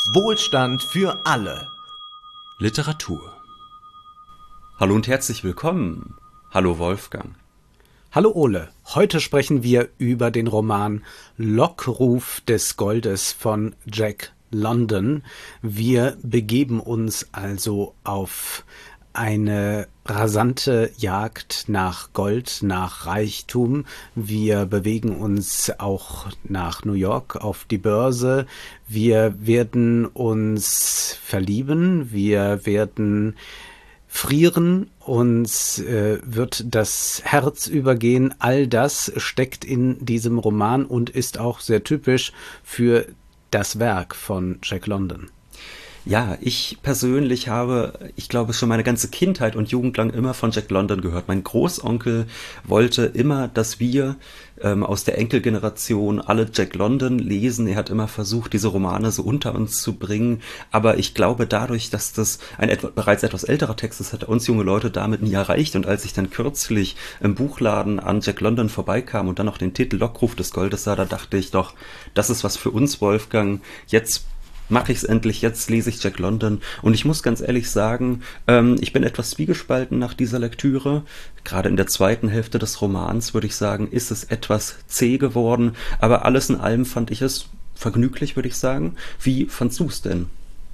Wohlstand für alle. Literatur. Hallo und herzlich willkommen. Hallo Wolfgang. Hallo Ole, heute sprechen wir über den Roman Lockruf des Goldes von Jack London. Wir begeben uns also auf eine rasante Jagd nach Gold, nach Reichtum. Wir bewegen uns auch nach New York auf die Börse. Wir werden uns verlieben, wir werden frieren, uns wird das Herz übergehen. All das steckt in diesem Roman und ist auch sehr typisch für das Werk von Jack London. Ja, ich persönlich habe, ich glaube, schon meine ganze Kindheit und Jugend lang immer von Jack London gehört. Mein Großonkel wollte immer, dass wir aus der Enkelgeneration alle Jack London lesen. Er hat immer versucht, diese Romane so unter uns zu bringen. Aber ich glaube, dadurch, dass das ein bereits etwas älterer Text ist, hat er uns junge Leute damit nie erreicht. Und als ich dann kürzlich im Buchladen an Jack London vorbeikam und dann noch den Titel Lockruf des Goldes sah, da dachte ich doch, das ist was für uns, Wolfgang. Jetzt mache ich es endlich, jetzt lese ich Jack London. Und ich muss ganz ehrlich sagen, ich bin etwas zwiegespalten nach dieser Lektüre. Gerade in der zweiten Hälfte des Romans, würde ich sagen, ist es etwas zäh geworden. Aber alles in allem fand ich es vergnüglich, würde ich sagen. Wie fandst du es denn?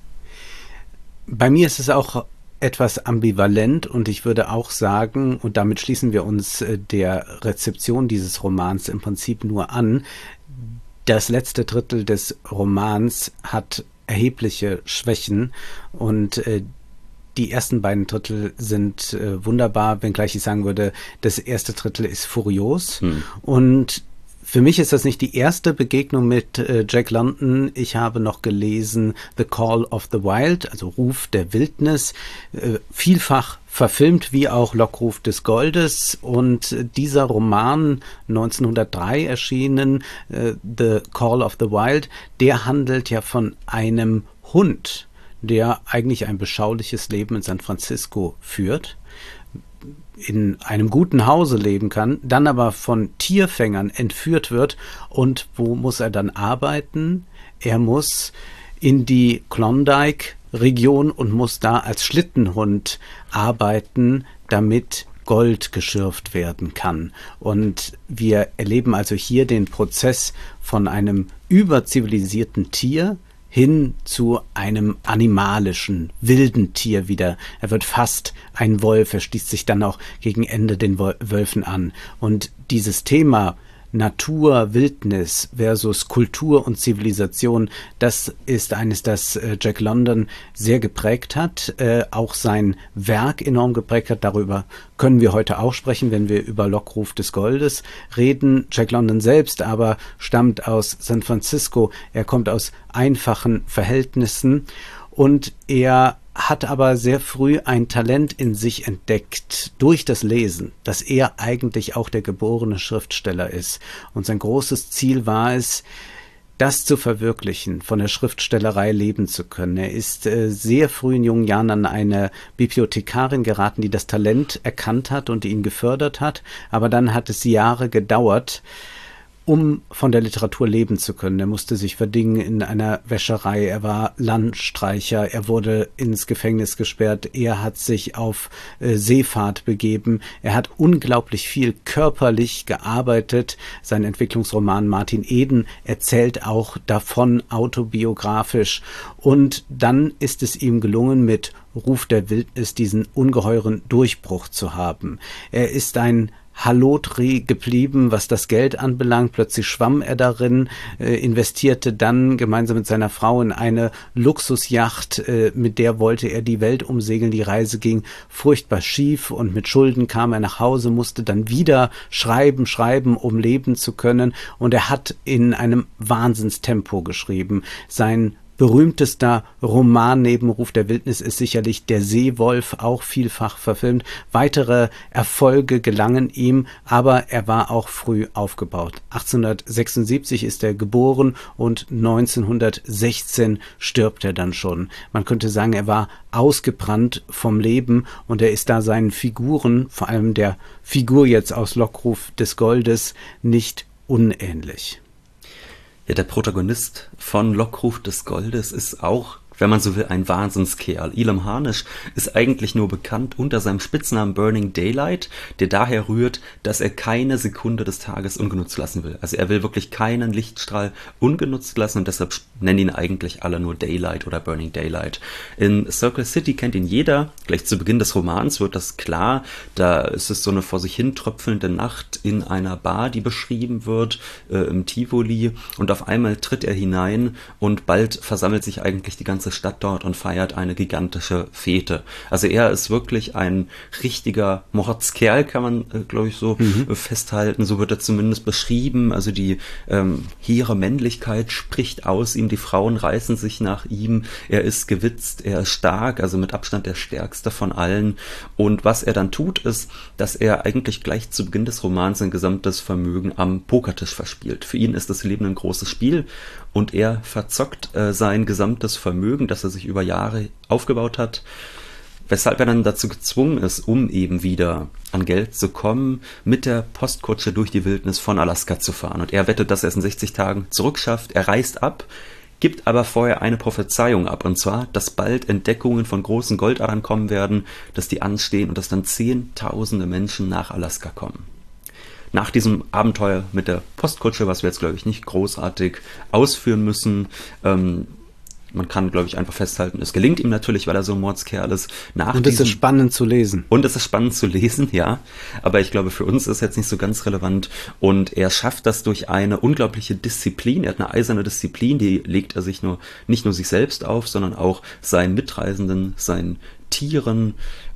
Bei mir ist es auch etwas ambivalent und ich würde auch sagen, und damit schließen wir uns der Rezeption dieses Romans im Prinzip nur an, das letzte Drittel des Romans hat erhebliche Schwächen und die ersten beiden Drittel sind wunderbar, wenngleich ich sagen würde, das erste Drittel ist furios. Und für mich ist das nicht die erste Begegnung mit Jack London. Ich habe noch gelesen The Call of the Wild, also Ruf der Wildnis, vielfach verfilmt wie auch Lockruf des Goldes. Und dieser Roman, 1903 erschienen, The Call of the Wild, der handelt ja von einem Hund, der eigentlich ein beschauliches Leben in San Francisco führt, in einem guten Hause leben kann, dann aber von Tierfängern entführt wird. Und wo muss er dann arbeiten? Er muss in die Klondike-Region und muss da als Schlittenhund arbeiten, damit Gold geschürft werden kann. Und wir erleben also hier den Prozess von einem überzivilisierten Tier hin zu einem animalischen, wilden Tier wieder. Er wird fast ein Wolf, er schließt sich dann auch gegen Ende den Wölfen an. Und dieses Thema Natur, Wildnis versus Kultur und Zivilisation, das ist eines, das Jack London sehr geprägt hat, auch sein Werk enorm geprägt hat. Darüber können wir heute auch sprechen, wenn wir über Lockruf des Goldes reden. Jack London selbst aber stammt aus San Francisco. Er kommt aus einfachen Verhältnissen und er hat aber sehr früh ein Talent in sich entdeckt durch das Lesen, dass er eigentlich auch der geborene Schriftsteller ist. Und sein großes Ziel war es, das zu verwirklichen, von der Schriftstellerei leben zu können. Er ist sehr früh in jungen Jahren an eine Bibliothekarin geraten, die das Talent erkannt hat und ihn gefördert hat. Aber dann hat es Jahre gedauert, um von der Literatur leben zu können. Er musste sich verdingen in einer Wäscherei, er war Landstreicher, er wurde ins Gefängnis gesperrt, er hat sich auf Seefahrt begeben, er hat unglaublich viel körperlich gearbeitet. Sein Entwicklungsroman Martin Eden erzählt auch davon autobiografisch. Und dann ist es ihm gelungen, mit Ruf der Wildnis diesen ungeheuren Durchbruch zu haben. Er ist ein Hallodri geblieben, was das Geld anbelangt. Plötzlich schwamm er darin, investierte dann gemeinsam mit seiner Frau in eine Luxusjacht, mit der wollte er die Welt umsegeln. Die Reise ging furchtbar schief und mit Schulden kam er nach Hause, musste dann wieder schreiben, um leben zu können. Und er hat in einem Wahnsinnstempo geschrieben. Sein berühmtester Roman neben Ruf der Wildnis ist sicherlich Der Seewolf, auch vielfach verfilmt. Weitere Erfolge gelangen ihm, aber er war auch früh aufgebaut. 1876 ist er geboren und 1916 stirbt er dann schon. Man könnte sagen, er war ausgebrannt vom Leben und er ist da seinen Figuren, vor allem der Figur jetzt aus Lockruf des Goldes, nicht unähnlich. Ja, der Protagonist von Lockruf des Goldes ist auch, wenn man so will, ein Wahnsinnskerl. Elam Harnisch ist eigentlich nur bekannt unter seinem Spitznamen Burning Daylight, der daher rührt, dass er keine Sekunde des Tages ungenutzt lassen will. Also er will wirklich keinen Lichtstrahl ungenutzt lassen und deshalb nennen ihn eigentlich alle nur Daylight oder Burning Daylight. In Circle City kennt ihn jeder. Gleich zu Beginn des Romans wird das klar. Da ist es so eine vor sich hin tröpfelnde Nacht in einer Bar, die beschrieben wird, im Tivoli. Und auf einmal tritt er hinein und bald versammelt sich eigentlich die ganze Stadt dort und feiert eine gigantische Fete. Also er ist wirklich ein richtiger Mordskerl, kann man, glaube ich, so festhalten. So wird er zumindest beschrieben. Also die hehre Männlichkeit spricht aus ihm, die Frauen reißen sich nach ihm. Er ist gewitzt, er ist stark, also mit Abstand der stärkste von allen. Und was er dann tut, ist, dass er eigentlich gleich zu Beginn des Romans sein gesamtes Vermögen am Pokertisch verspielt. Für ihn ist das Leben ein großes Spiel und er verzockt sein gesamtes Vermögen, das er sich über Jahre aufgebaut hat, weshalb er dann dazu gezwungen ist, um eben wieder an Geld zu kommen, mit der Postkutsche durch die Wildnis von Alaska zu fahren. Und er wettet, dass er es in 60 Tagen zurückschafft. Er reist ab, gibt aber vorher eine Prophezeiung ab, und zwar, dass bald Entdeckungen von großen Goldadern kommen werden, dass die anstehen und dass dann Zehntausende Menschen nach Alaska kommen. Nach diesem Abenteuer mit der Postkutsche, was wir jetzt, glaube ich, nicht großartig ausführen müssen, man kann, glaube ich, einfach festhalten, es gelingt ihm natürlich, weil er so ein Mordskerl ist. Und es ist spannend zu lesen. Und es ist spannend zu lesen, ja. Aber ich glaube, für uns ist jetzt nicht so ganz relevant. Und er schafft das durch eine unglaubliche Disziplin. Er hat eine eiserne Disziplin, die legt er sich nicht nur sich selbst auf, sondern auch seinen Mitreisenden, seinen Tieren,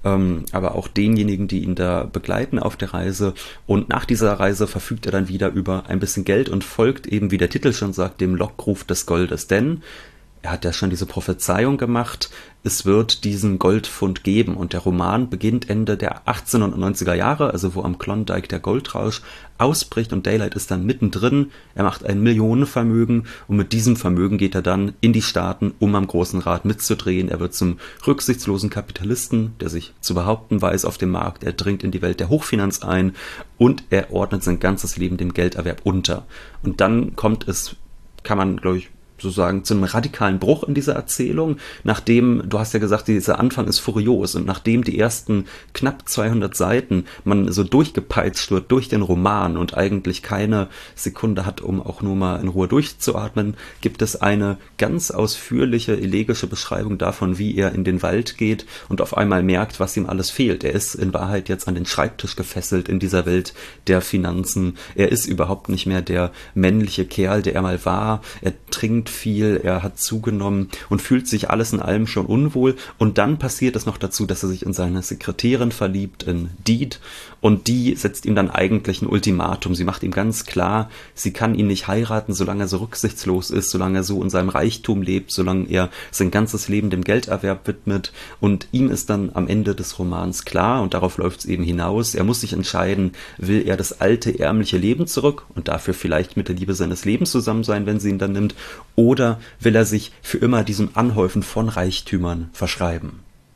aber auch denjenigen, die ihn da begleiten auf der Reise. Und nach dieser Reise verfügt er dann wieder über ein bisschen Geld und folgt eben, wie der Titel schon sagt, dem Lockruf des Goldes. Denn er hat ja schon diese Prophezeiung gemacht, es wird diesen Goldfund geben. Und der Roman beginnt Ende der 1890er Jahre, also wo am Klondike der Goldrausch ausbricht und Daylight ist dann mittendrin. Er macht ein Millionenvermögen und mit diesem Vermögen geht er dann in die Staaten, um am Großen Rat mitzudrehen. Er wird zum rücksichtslosen Kapitalisten, der sich zu behaupten weiß auf dem Markt. Er dringt in die Welt der Hochfinanz ein und er ordnet sein ganzes Leben dem Gelderwerb unter. Und dann kommt es, kann man, glaube ich, sozusagen zu einem radikalen Bruch in dieser Erzählung, nachdem, du hast ja gesagt, dieser Anfang ist furios und nachdem die ersten knapp 200 Seiten man so durchgepeitscht wird durch den Roman und eigentlich keine Sekunde hat, um auch nur mal in Ruhe durchzuatmen, gibt es eine ganz ausführliche, elegische Beschreibung davon, wie er in den Wald geht und auf einmal merkt, was ihm alles fehlt. Er ist in Wahrheit jetzt an den Schreibtisch gefesselt in dieser Welt der Finanzen. Er ist überhaupt nicht mehr der männliche Kerl, der er mal war. Er trinkt viel, er hat zugenommen und fühlt sich alles in allem schon unwohl. Und dann passiert es noch dazu, dass er sich in seine Sekretärin verliebt, in Deed. Und die setzt ihm dann eigentlich ein Ultimatum. Sie macht ihm ganz klar, sie kann ihn nicht heiraten, solange er so rücksichtslos ist, solange er so in seinem Reichtum lebt, solange er sein ganzes Leben dem Gelderwerb widmet. Und ihm ist dann am Ende des Romans klar, und darauf läuft es eben hinaus, er muss sich entscheiden, will er das alte, ärmliche Leben zurück und dafür vielleicht mit der Liebe seines Lebens zusammen sein, wenn sie ihn dann nimmt, oder will er sich für immer diesem Anhäufen von Reichtümern verschreiben?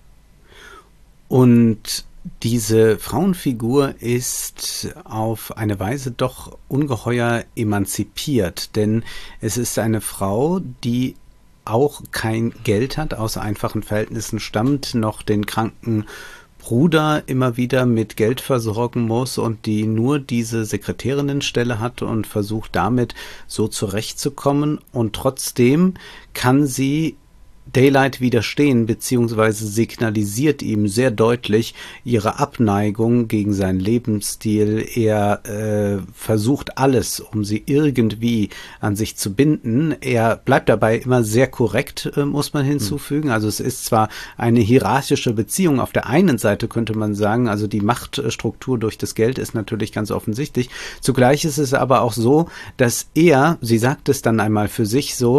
Und diese Frauenfigur ist auf eine Weise doch ungeheuer emanzipiert, denn es ist eine Frau, die auch kein Geld hat, aus einfachen Verhältnissen stammt, noch den kranken Bruder immer wieder mit Geld versorgen muss und die nur diese Sekretärinnenstelle hat und versucht damit so zurechtzukommen, und trotzdem kann sie Daylight widerstehen, beziehungsweise signalisiert ihm sehr deutlich ihre Abneigung gegen seinen Lebensstil. Er versucht alles, um sie irgendwie an sich zu binden. Er bleibt dabei immer sehr korrekt, muss man hinzufügen. Also es ist zwar eine hierarchische Beziehung. Auf der einen Seite könnte man sagen, also die Machtstruktur durch das Geld ist natürlich ganz offensichtlich. Zugleich ist es aber auch so, dass er, sie sagt es dann einmal für sich so,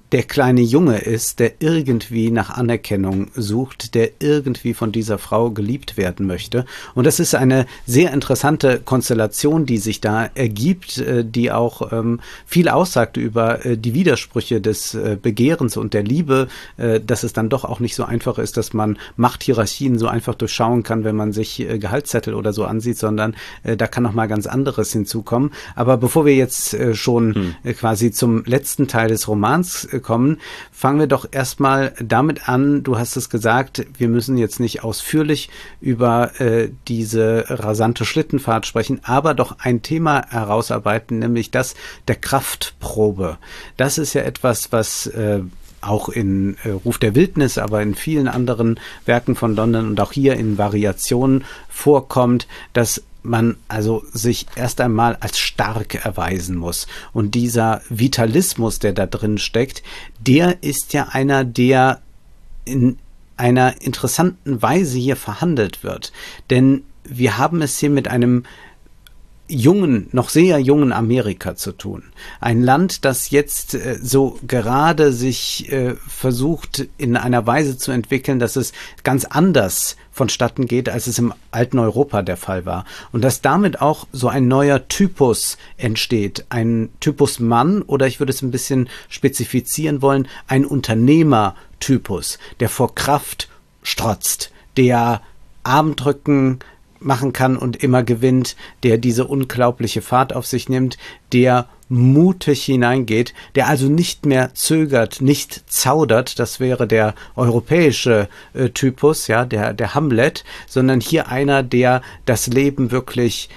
der kleine Junge ist, der irgendwie nach Anerkennung sucht, der irgendwie von dieser Frau geliebt werden möchte. Und das ist eine sehr interessante Konstellation, die sich da ergibt, die auch viel aussagt über die Widersprüche des Begehrens und der Liebe, dass es dann doch auch nicht so einfach ist, dass man Machthierarchien so einfach durchschauen kann, wenn man sich Gehaltszettel oder so ansieht, sondern da kann noch mal ganz anderes hinzukommen. Aber bevor wir jetzt schon quasi zum letzten Teil des Romans kommen, fangen wir doch erstmal damit an, du hast es gesagt, wir müssen jetzt nicht ausführlich über diese rasante Schlittenfahrt sprechen, aber doch ein Thema herausarbeiten, nämlich das der Kraftprobe. Das ist ja etwas, was auch in Ruf der Wildnis, aber in vielen anderen Werken von London und auch hier in Variationen vorkommt, dass man also sich erst einmal als stark erweisen muss. Und dieser Vitalismus, der da drin steckt, der ist ja einer, der in einer interessanten Weise hier verhandelt wird. Denn wir haben es hier mit einem jungen, noch sehr jungen Amerika zu tun. Ein Land, das jetzt so gerade sich versucht, in einer Weise zu entwickeln, dass es ganz anders vonstatten geht, als es im alten Europa der Fall war. Und dass damit auch so ein neuer Typus entsteht. Ein Typus Mann, oder ich würde es ein bisschen spezifizieren wollen, ein Unternehmertypus, der vor Kraft strotzt, der Armdrücken machen kann und immer gewinnt, der diese unglaubliche Fahrt auf sich nimmt, der mutig hineingeht, der also nicht mehr zögert, nicht zaudert, das wäre der europäische Typus, ja, der Hamlet, sondern hier einer, der das Leben wirklich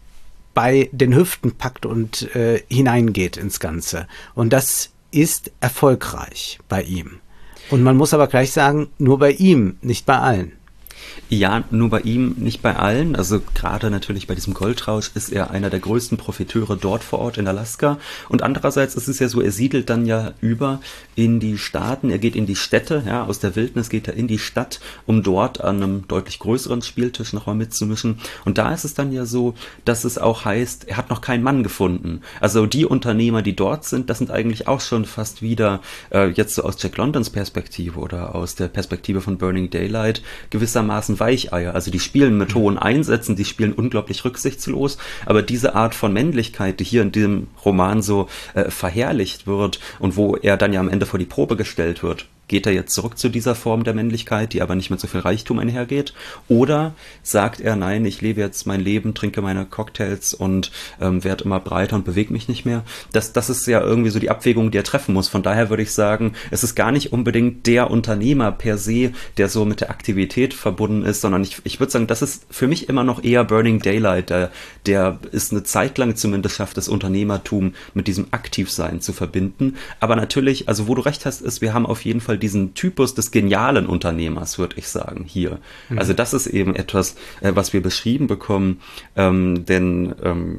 bei den Hüften packt und hineingeht ins Ganze. Und das ist erfolgreich bei ihm. Und man muss aber gleich sagen, nur bei ihm, nicht bei allen. Ja, nur bei ihm, nicht bei allen. Also gerade natürlich bei diesem Goldrausch ist er einer der größten Profiteure dort vor Ort in Alaska. Und andererseits ist es ja so, er siedelt dann ja über in die Staaten, er geht in die Städte, ja, aus der Wildnis geht er in die Stadt, um dort an einem deutlich größeren Spieltisch noch mal mitzumischen. Und da ist es dann ja so, dass es auch heißt, er hat noch keinen Mann gefunden. Also die Unternehmer, die dort sind, das sind eigentlich auch schon fast wieder, jetzt so aus Jack Londons Perspektive oder aus der Perspektive von Burning Daylight, gewissermaßen Weicheier. Also die spielen mit hohen Einsätzen, die spielen unglaublich rücksichtslos, aber diese Art von Männlichkeit, die hier in diesem Roman so verherrlicht wird und wo er dann ja am Ende vor die Probe gestellt wird, geht er jetzt zurück zu dieser Form der Männlichkeit, die aber nicht mit so viel Reichtum einhergeht? Oder sagt er, nein, ich lebe jetzt mein Leben, trinke meine Cocktails und werde immer breiter und bewege mich nicht mehr? Das ist ja irgendwie so die Abwägung, die er treffen muss. Von daher würde ich sagen, es ist gar nicht unbedingt der Unternehmer per se, der so mit der Aktivität verbunden ist, sondern ich würde sagen, das ist für mich immer noch eher Burning Daylight. Der ist eine Zeit lang zumindest schafft, das Unternehmertum mit diesem Aktivsein zu verbinden. Aber natürlich, also wo du recht hast, ist, wir haben auf jeden Fall diesen Typus des genialen Unternehmers, würde ich sagen, hier. Mhm. Also das ist eben etwas, was wir beschrieben bekommen, denn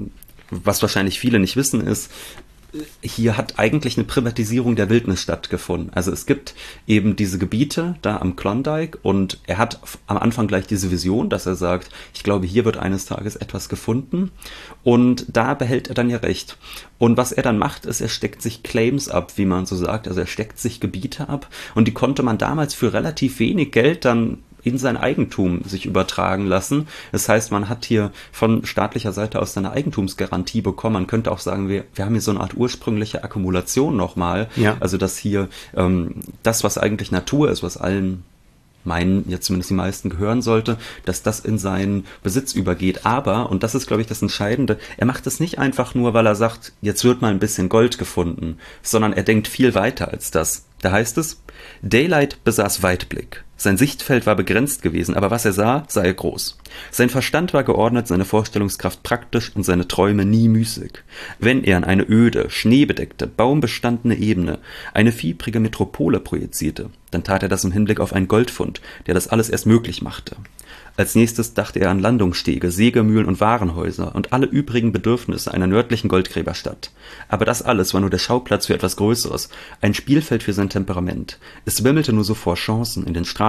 was wahrscheinlich viele nicht wissen ist, hier hat eigentlich eine Privatisierung der Wildnis stattgefunden. Also es gibt eben diese Gebiete da am Klondike und er hat am Anfang gleich diese Vision, dass er sagt, ich glaube, hier wird eines Tages etwas gefunden und da behält er dann ja recht. Und was er dann macht, ist, er steckt sich Claims ab, wie man so sagt, also er steckt sich Gebiete ab und die konnte man damals für relativ wenig Geld dann in sein Eigentum sich übertragen lassen. Das heißt, man hat hier von staatlicher Seite aus eine Eigentumsgarantie bekommen. Man könnte auch sagen, wir haben hier so eine Art ursprüngliche Akkumulation nochmal. Ja. Also dass hier das, was eigentlich Natur ist, was allen meinen, jetzt zumindest die meisten gehören sollte, dass das in seinen Besitz übergeht. Aber, und das ist, glaube ich, das Entscheidende, er macht es nicht einfach nur, weil er sagt, jetzt wird mal ein bisschen Gold gefunden, sondern er denkt viel weiter als das. Da heißt es, Daylight besaß Weitblick. Sein Sichtfeld war begrenzt gewesen, aber was er sah, sah er groß. Sein Verstand war geordnet, seine Vorstellungskraft praktisch und seine Träume nie müßig. Wenn er in eine öde, schneebedeckte, baumbestandene Ebene eine fiebrige Metropole projizierte, dann tat er das im Hinblick auf einen Goldfund, der das alles erst möglich machte. Als nächstes dachte er an Landungsstege, Sägemühlen und Warenhäuser und alle übrigen Bedürfnisse einer nördlichen Goldgräberstadt. Aber das alles war nur der Schauplatz für etwas Größeres, ein Spielfeld für sein Temperament. Es wimmelte nur so vor Chancen in den Straßen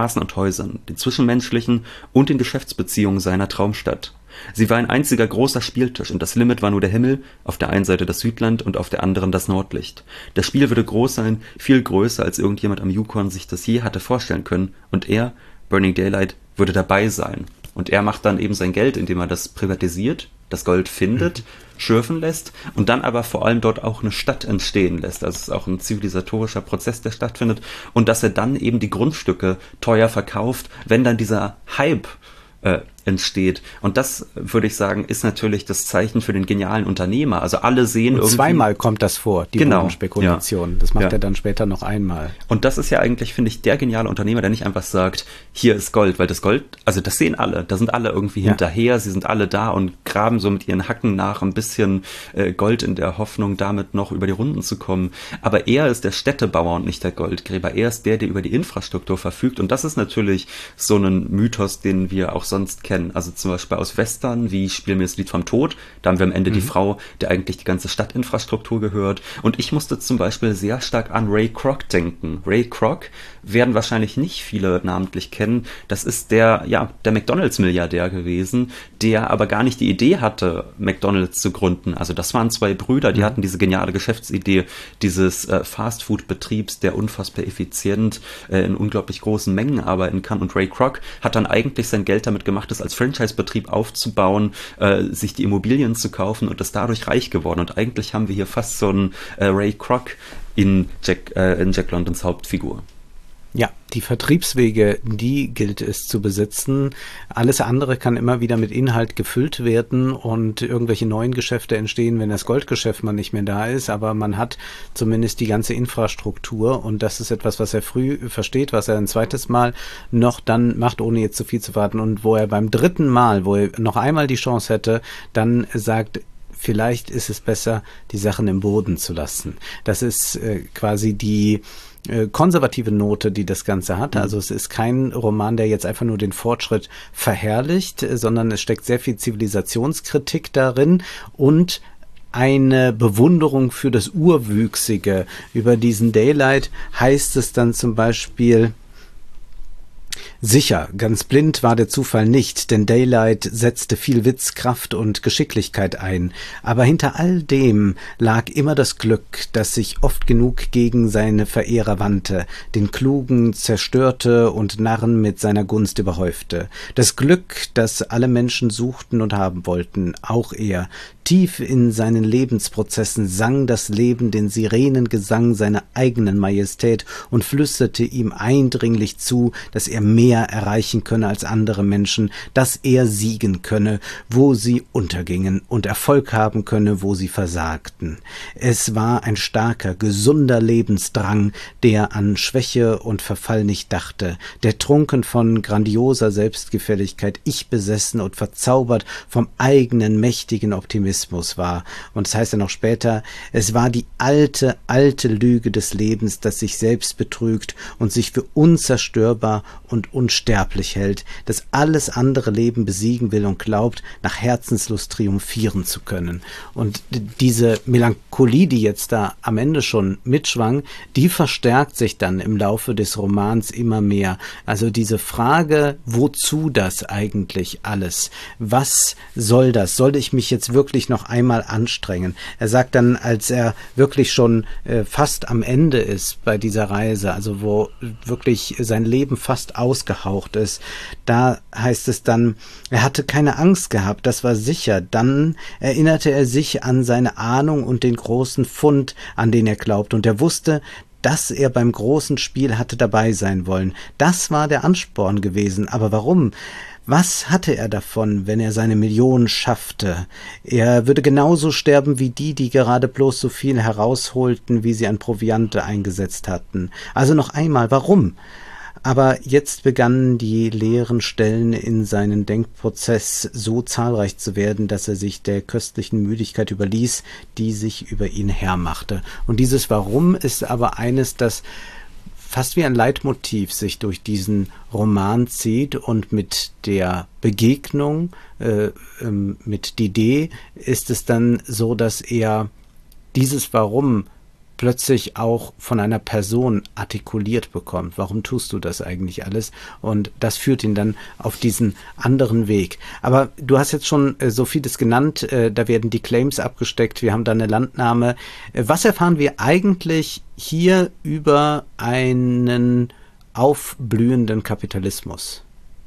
Straßen und Häusern, den zwischenmenschlichen und den Geschäftsbeziehungen seiner Traumstadt. Sie war ein einziger großer Spieltisch und das Limit war nur der Himmel, auf der einen Seite das Südland und auf der anderen das Nordlicht. Das Spiel würde groß sein, viel größer, als irgendjemand am Yukon sich das je hatte vorstellen können, und er, Burning Daylight, würde dabei sein. Und er macht dann eben sein Geld, indem er das privatisiert, das Gold findet, schürfen lässt und dann aber vor allem dort auch eine Stadt entstehen lässt. Also es ist auch ein zivilisatorischer Prozess, der stattfindet, und dass er dann eben die Grundstücke teuer verkauft, wenn dann dieser Hype entsteht. Und das, würde ich sagen, ist natürlich das Zeichen für den genialen Unternehmer. Also alle sehen irgendwie... Zweimal kommt das vor, die Bodenspekulation. Ja. Das macht er dann später noch einmal. Und das ist ja eigentlich, finde ich, der geniale Unternehmer, der nicht einfach sagt, hier ist Gold, weil das Gold, also das sehen alle, da sind alle irgendwie hinterher, sie sind alle da und graben so mit ihren Hacken nach ein bisschen Gold in der Hoffnung, damit noch über die Runden zu kommen. Aber er ist der Städtebauer und nicht der Goldgräber. Er ist der über die Infrastruktur verfügt. Und das ist natürlich so ein Mythos, den wir auch sonst kennen. Also zum Beispiel aus Western, wie Spiel mir das Lied vom Tod. Da haben wir am Ende die Frau, der eigentlich die ganze Stadtinfrastruktur gehört. Und ich musste zum Beispiel sehr stark an Ray Kroc denken. Ray Kroc werden wahrscheinlich nicht viele namentlich kennen. Das ist der McDonalds-Milliardär gewesen, der aber gar nicht die Idee hatte, McDonalds zu gründen. Also das waren zwei Brüder, die hatten diese geniale Geschäftsidee dieses Fastfood-Betriebs, der unfassbar effizient in unglaublich großen Mengen arbeiten kann. Und Ray Kroc hat dann eigentlich sein Geld damit gemacht, das als Franchise-Betrieb aufzubauen, sich die Immobilien zu kaufen und ist dadurch reich geworden. Und eigentlich haben wir hier fast so einen Ray Kroc in Jack Londons Hauptfigur. Ja, die Vertriebswege, die gilt es zu besitzen. Alles andere kann immer wieder mit Inhalt gefüllt werden und irgendwelche neuen Geschäfte entstehen, wenn das Goldgeschäft mal nicht mehr da ist. Aber man hat zumindest die ganze Infrastruktur, und das ist etwas, was er früh versteht, was er ein zweites Mal noch dann macht, ohne jetzt zu viel zu warten. Und wo er beim dritten Mal, wo er noch einmal die Chance hätte, dann sagt, vielleicht ist es besser, die Sachen im Boden zu lassen. Das ist quasi die konservative Note, die das Ganze hat. Also es ist kein Roman, der jetzt einfach nur den Fortschritt verherrlicht, sondern es steckt sehr viel Zivilisationskritik darin und eine Bewunderung für das Urwüchsige. Über diesen Daylight heißt es dann zum Beispiel: Sicher, ganz blind war der Zufall nicht, denn Daylight setzte viel Witz, Kraft und Geschicklichkeit ein. Aber hinter all dem lag immer das Glück, das sich oft genug gegen seine Verehrer wandte, den Klugen zerstörte und Narren mit seiner Gunst überhäufte. Das Glück, das alle Menschen suchten und haben wollten, auch er. Tief in seinen Lebensprozessen sang das Leben den Sirenengesang seiner eigenen Majestät und flüsterte ihm eindringlich zu, dass er mehr erreichen könne als andere Menschen, dass er siegen könne, wo sie untergingen, und Erfolg haben könne, wo sie versagten. Es war ein starker, gesunder Lebensdrang, der an Schwäche und Verfall nicht dachte, der trunken von grandioser Selbstgefälligkeit, ich besessen und verzaubert vom eigenen mächtigen Optimismus war. Und es heißt ja noch später, es war die alte Lüge des Lebens, das sich selbst betrügt und sich für unzerstörbar und unsterblich hält, das alles andere Leben besiegen will und glaubt, nach Herzenslust triumphieren zu können. Und diese Melancholie, die jetzt da am Ende schon mitschwang, die verstärkt sich dann im Laufe des Romans immer mehr. Also diese Frage, wozu das eigentlich alles? Was soll das? Sollte ich mich jetzt wirklich noch einmal anstrengen? Er sagt dann, als er wirklich schon fast am Ende ist bei dieser Reise, also wo wirklich sein Leben fast ausgehaucht ist, da heißt es dann, er hatte keine Angst gehabt, das war sicher. Dann erinnerte er sich an seine Ahnung und den großen Fund, an den er glaubt, und er wusste, dass er beim großen Spiel hatte dabei sein wollen. Das war der Ansporn gewesen. Aber warum? Was hatte er davon, wenn er seine Millionen schaffte? Er würde genauso sterben wie die gerade bloß so viel herausholten, wie sie an Proviante eingesetzt hatten. Also noch einmal, warum? Aber jetzt begannen die leeren Stellen in seinem Denkprozess so zahlreich zu werden, dass er sich der köstlichen Müdigkeit überließ, die sich über ihn hermachte. Und dieses Warum ist aber eines, das fast wie ein Leitmotiv sich durch diesen Roman zieht, und mit der Begegnung mit Didet ist es dann so, dass er dieses Warum plötzlich auch von einer Person artikuliert bekommt. Warum tust du das eigentlich alles? Und das führt ihn dann auf diesen anderen Weg. Aber du hast jetzt schon so vieles genannt, da werden die Claims abgesteckt, wir haben da eine Landnahme. Was erfahren wir eigentlich hier über einen aufblühenden Kapitalismus?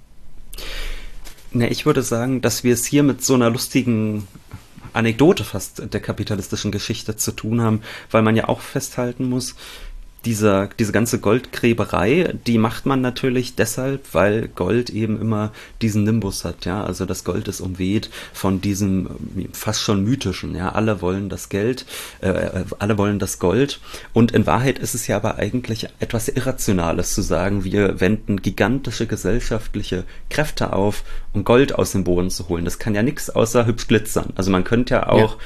Ne, ich würde sagen, dass wir es hier mit so einer lustigen Anekdote fast der kapitalistischen Geschichte zu tun haben, weil man ja auch festhalten muss, diese ganze Goldgräberei, die macht man natürlich deshalb, weil Gold eben immer diesen Nimbus hat, ja, also das Gold ist umweht von diesem fast schon mythischen, ja, alle wollen das Geld, alle wollen das Gold, und in Wahrheit ist es ja aber eigentlich etwas Irrationales zu sagen, wir wenden gigantische gesellschaftliche Kräfte auf, um Gold aus dem Boden zu holen. Das kann ja nichts außer hübsch glitzern. Also man könnte ja auch,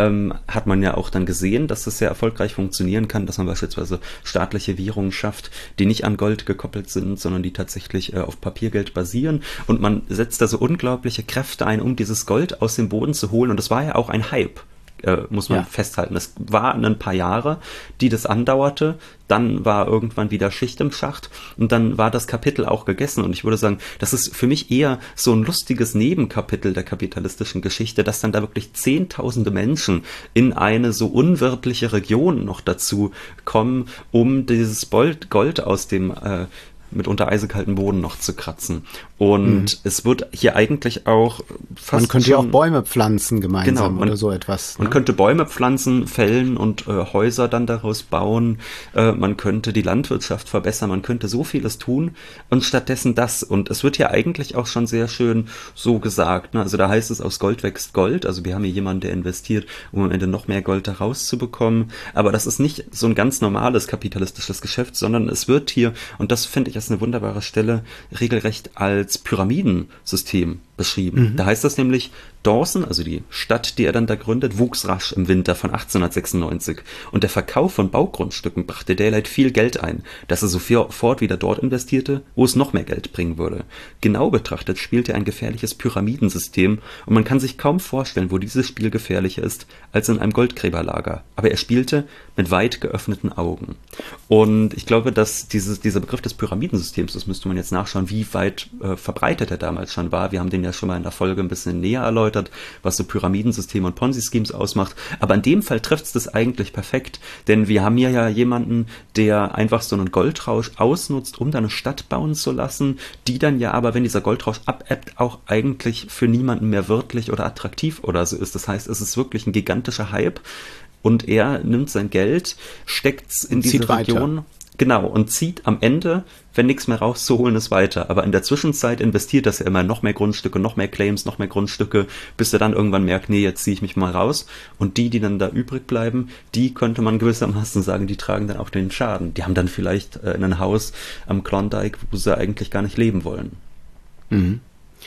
hat man ja auch dann gesehen, dass das sehr erfolgreich funktionieren kann, dass man beispielsweise staatliche Währungen schafft, die nicht an Gold gekoppelt sind, sondern die tatsächlich auf Papiergeld basieren, und man setzt da so unglaubliche Kräfte ein, um dieses Gold aus dem Boden zu holen, und das war ja auch ein Hype, muss man festhalten. Es waren ein paar Jahre, die das andauerte, dann war irgendwann wieder Schicht im Schacht und dann war das Kapitel auch gegessen, und ich würde sagen, das ist für mich eher so ein lustiges Nebenkapitel der kapitalistischen Geschichte, dass dann da wirklich Zehntausende Menschen in eine so unwirtliche Region noch dazu kommen, um dieses Gold aus dem mitunter eisekalten Boden noch zu kratzen. Und es wird hier eigentlich auch fast man könnte ja auch Bäume pflanzen gemeinsam, genau, oder so etwas. Ne? Man könnte Bäume pflanzen, fällen und Häuser dann daraus bauen. Man könnte die Landwirtschaft verbessern. Man könnte so vieles tun. Und stattdessen das. Und es wird ja eigentlich auch schon sehr schön so gesagt. Ne? Also da heißt es, aus Gold wächst Gold. Also wir haben hier jemanden, der investiert, um am Ende noch mehr Gold da rauszubekommen. Aber das ist nicht so ein ganz normales kapitalistisches Geschäft, sondern es wird hier, und das finde ich ist eine wunderbare Stelle, regelrecht als Pyramidensystem beschrieben. Da heißt das nämlich, Dawson, also die Stadt, die er dann da gründet, wuchs rasch im Winter von 1896, und der Verkauf von Baugrundstücken brachte Daylight viel Geld ein, dass er sofort wieder dort investierte, wo es noch mehr Geld bringen würde. Genau betrachtet spielte er ein gefährliches Pyramidensystem, und man kann sich kaum vorstellen, wo dieses Spiel gefährlicher ist, als in einem Goldgräberlager. Aber er spielte mit weit geöffneten Augen. Und ich glaube, dass dieser Begriff des Pyramidensystems, das müsste man jetzt nachschauen, wie weit verbreitet er damals schon war. Wir haben den ja schon mal in der Folge ein bisschen näher erläutert, was so Pyramidensysteme und Ponzi-Schemes ausmacht. Aber in dem Fall trifft es das eigentlich perfekt, denn wir haben hier ja jemanden, der einfach so einen Goldrausch ausnutzt, um da eine Stadt bauen zu lassen, die dann ja aber, wenn dieser Goldrausch abebbt, auch eigentlich für niemanden mehr wirtlich oder attraktiv oder so ist. Das heißt, es ist wirklich ein gigantischer Hype, und er nimmt sein Geld, steckt's in diese Region. Genau, und zieht am Ende, wenn nichts mehr rauszuholen ist, weiter. Aber in der Zwischenzeit investiert er immer noch mehr Grundstücke, noch mehr Claims, noch mehr Grundstücke, bis er dann irgendwann merkt, nee, jetzt ziehe ich mich mal raus. Und die dann da übrig bleiben, die könnte man gewissermaßen sagen, die tragen dann auch den Schaden. Die haben dann vielleicht ein Haus am Klondike, wo sie eigentlich gar nicht leben wollen. Mhm.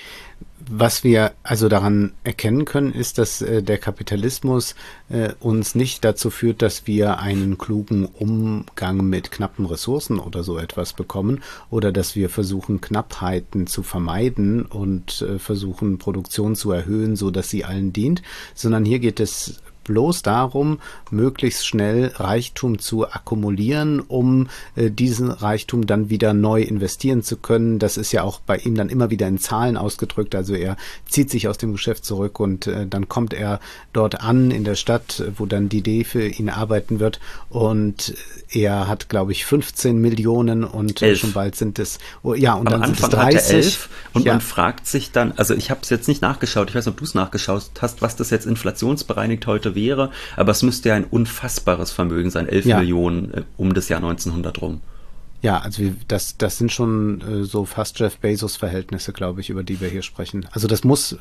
Was wir also daran erkennen können, ist, dass der Kapitalismus uns nicht dazu führt, dass wir einen klugen Umgang mit knappen Ressourcen oder so etwas bekommen, oder dass wir versuchen, Knappheiten zu vermeiden und versuchen, Produktion zu erhöhen, so dass sie allen dient, sondern hier geht es bloß darum, möglichst schnell Reichtum zu akkumulieren, um diesen Reichtum dann wieder neu investieren zu können. Das ist ja auch bei ihm dann immer wieder in Zahlen ausgedrückt. Also er zieht sich aus dem Geschäft zurück, und dann kommt er dort an in der Stadt, wo dann die Idee für ihn arbeiten wird, und er hat, glaube ich, 15 Millionen und 11. Schon bald sind es, und am dann Anfang sind es 30. Hat er 11, und man fragt sich dann, also ich habe es jetzt nicht nachgeschaut, ich weiß nicht, ob du es nachgeschaut hast, was das jetzt inflationsbereinigt heute wäre, aber es müsste ja ein unfassbares Vermögen sein, 11 Millionen um das Jahr 1900 rum. Ja, also das sind schon so fast Jeff Bezos-Verhältnisse, glaube ich, über die wir hier sprechen. Also das muss